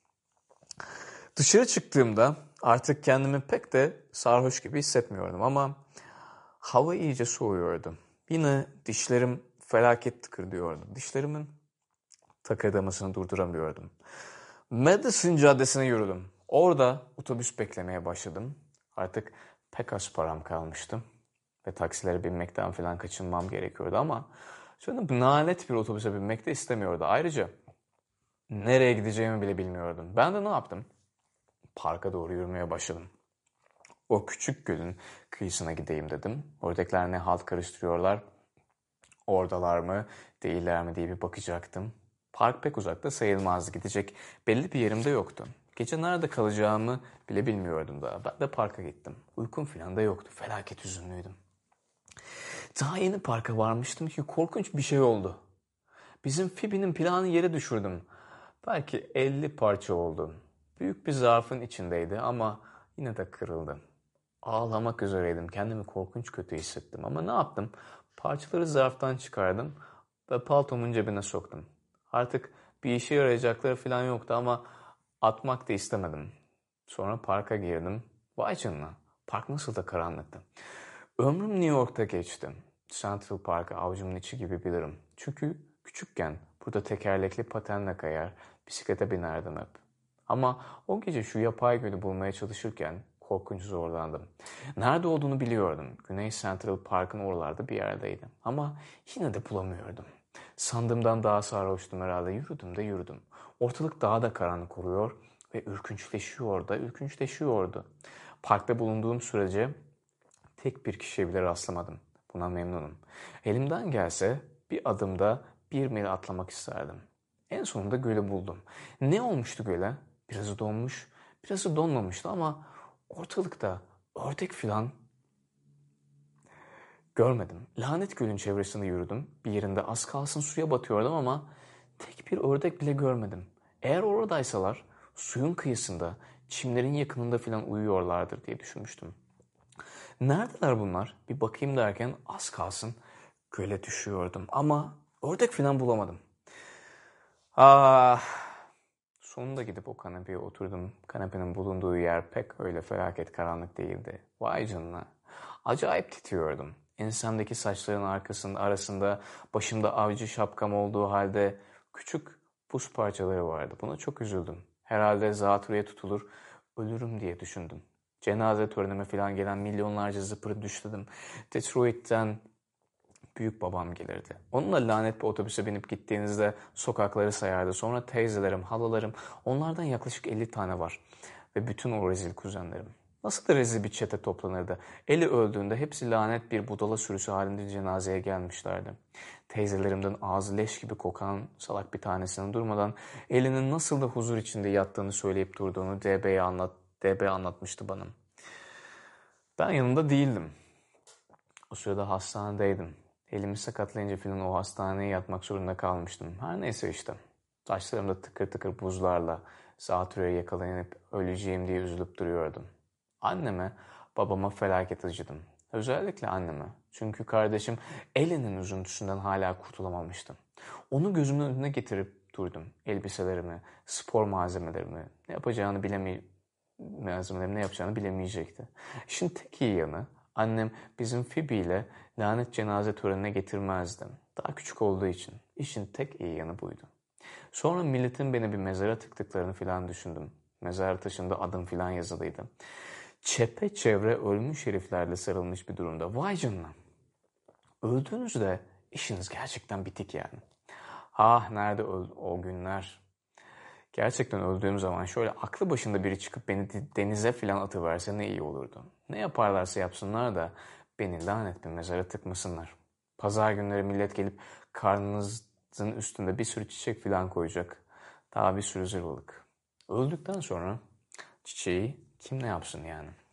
Dışarı çıktığımda artık kendimi pek de sarhoş gibi hissetmiyordum ama hava iyice soğuyordu. Yine dişlerim felaket tıkırdıyordu. Dişlerimin takırdamasını durduramıyordum. Madison Caddesi'ne yürüdüm. Orada otobüs beklemeye başladım. Artık pek az param kalmıştı. Ve taksilere binmekten falan kaçınmam gerekiyordu ama canım lanet bir otobüse binmek de istemiyordu. Ayrıca nereye gideceğimi bile bilmiyordum. Ben de ne yaptım? Parka doğru yürümeye başladım. O küçük gölün kıyısına gideyim dedim. Oradakiler ne halt karıştırıyorlar, oradalar mı, değiller mi diye bir bakacaktım. Park pek uzakta sayılmazdı. Gidecek belli bir yerim de yoktu. Gece nerede kalacağımı bile bilmiyordum daha. Ben de parka gittim. Uykum falan da yoktu. Felaket hüzünlüydüm. Daha yeni parka varmıştım ki korkunç bir şey oldu. Bizim Phoebe'nin planını yere düşürdüm. Belki elli parça oldu. Büyük bir zarfın içindeydi ama yine de kırıldı. Ağlamak üzereydim. Kendimi korkunç kötü hissettim. Ama ne yaptım? Parçaları zarftan çıkardım ve paltomun cebine soktum. Artık bir işe yarayacakları falan yoktu ama atmak da istemedim. Sonra parka girdim. Vay canına. Park nasıl da karanlıktı. Ömrüm New York'ta geçti. Central Park'ı avucumun içi gibi bilirim. Çünkü küçükken burada tekerlekli patenle kayar, bisiklete binerdim hep. Ama o gece şu yapay gölü bulmaya çalışırken korkunç zorlandım. Nerede olduğunu biliyordum. Güney Central Park'ın oralarda bir yerdeydi. Ama yine de bulamıyordum. Sandığımdan daha sarhoştum herhalde. Yürüdüm de yürüdüm. Ortalık daha da karanlık oluyor ve ürkünçleşiyor da ürkünçleşiyordu. Parkta bulunduğum sürece tek bir kişiye bile rastlamadım. Buna memnunum. Elimden gelse bir adımda bir mil atlamak isterdim. En sonunda gölü buldum. Ne olmuştu göle? Birazı donmuş, birazı donmamıştı ama ortalıkta ördek filan görmedim. Lanet gölün çevresinde yürüdüm. Bir yerinde az kalsın suya batıyordum ama tek bir ördek bile görmedim. Eğer oradaysalar suyun kıyısında, çimlerin yakınında filan uyuyorlardır diye düşünmüştüm. Neredeler bunlar? Bir bakayım derken az kalsın göle düşüyordum ama ördek filan bulamadım. Ah, sonunda gidip o kanepeye oturdum. Kanepenin bulunduğu yer pek öyle felaket karanlık değildi. Vay canına. Acayip titriyordum. Ensemdeki saçların arkasında, arasında başımda avcı şapkam olduğu halde küçük buz parçaları vardı. Buna çok üzüldüm. Herhalde zatürreye tutulur, ölürüm diye düşündüm. Cenaze törenime falan gelen milyonlarca zıpırı düşledim. Detroit'ten büyük babam gelirdi. Onunla lanet bir otobüse binip gittiğinizde sokakları sayardı. Sonra teyzelerim, halalarım, onlardan yaklaşık elli tane var. Ve bütün o rezil kuzenlerim. Nasıl da rezil bir çete toplanırdı. Eli öldüğünde hepsi lanet bir budala sürüsü halinde cenazeye gelmişlerdi. Teyzelerimden ağzı leş gibi kokan salak bir tanesinin durmadan elinin nasıl da huzur içinde yattığını söyleyip durduğunu D B'ye anlat, D B anlatmıştı bana. Ben yanında değildim. O sırada hastanedeydim. Elimi sakatlayınca filan o hastaneye yatmak zorunda kalmıştım. Her neyse işte. Saçlarımda tıkır tıkır buzlarla zatürreye yakalanıp öleceğim diye üzülüp duruyordum. Anneme, babama felaket acıdım. Özellikle anneme. Çünkü kardeşim Ellen'in üzüntüsünden hala kurtulamamıştım. Onu gözümün önüne getirip durdum. Elbiselerimi, spor malzemelerimi, ne yapacağını bilemi malzemelerimi ne yapacağını bilemeyecekti. İşin tek iyi yanı, annem bizim Phoebe ile lanet cenaze törenine getirmezdi. Daha küçük olduğu için. İşin tek iyi yanı buydu. Sonra milletin beni bir mezara tıktıklarını filan düşündüm. Mezar taşında adım filan yazılıydı. Çepeçevre ölmüş heriflerle sarılmış bir durumda. Vay canına. Öldüğünüzde işiniz gerçekten bitik yani. Ah nerede o günler. Gerçekten öldüğüm zaman şöyle aklı başında biri çıkıp beni denize filan atıverse ne iyi olurdu. Ne yaparlarsa yapsınlar da beni lanet bir mezara tıkmasınlar. Pazar günleri millet gelip karnınızın üstünde bir sürü çiçek filan koyacak. Daha bir sürü zırvalık. Öldükten sonra çiçeği kim ne yapsın yani?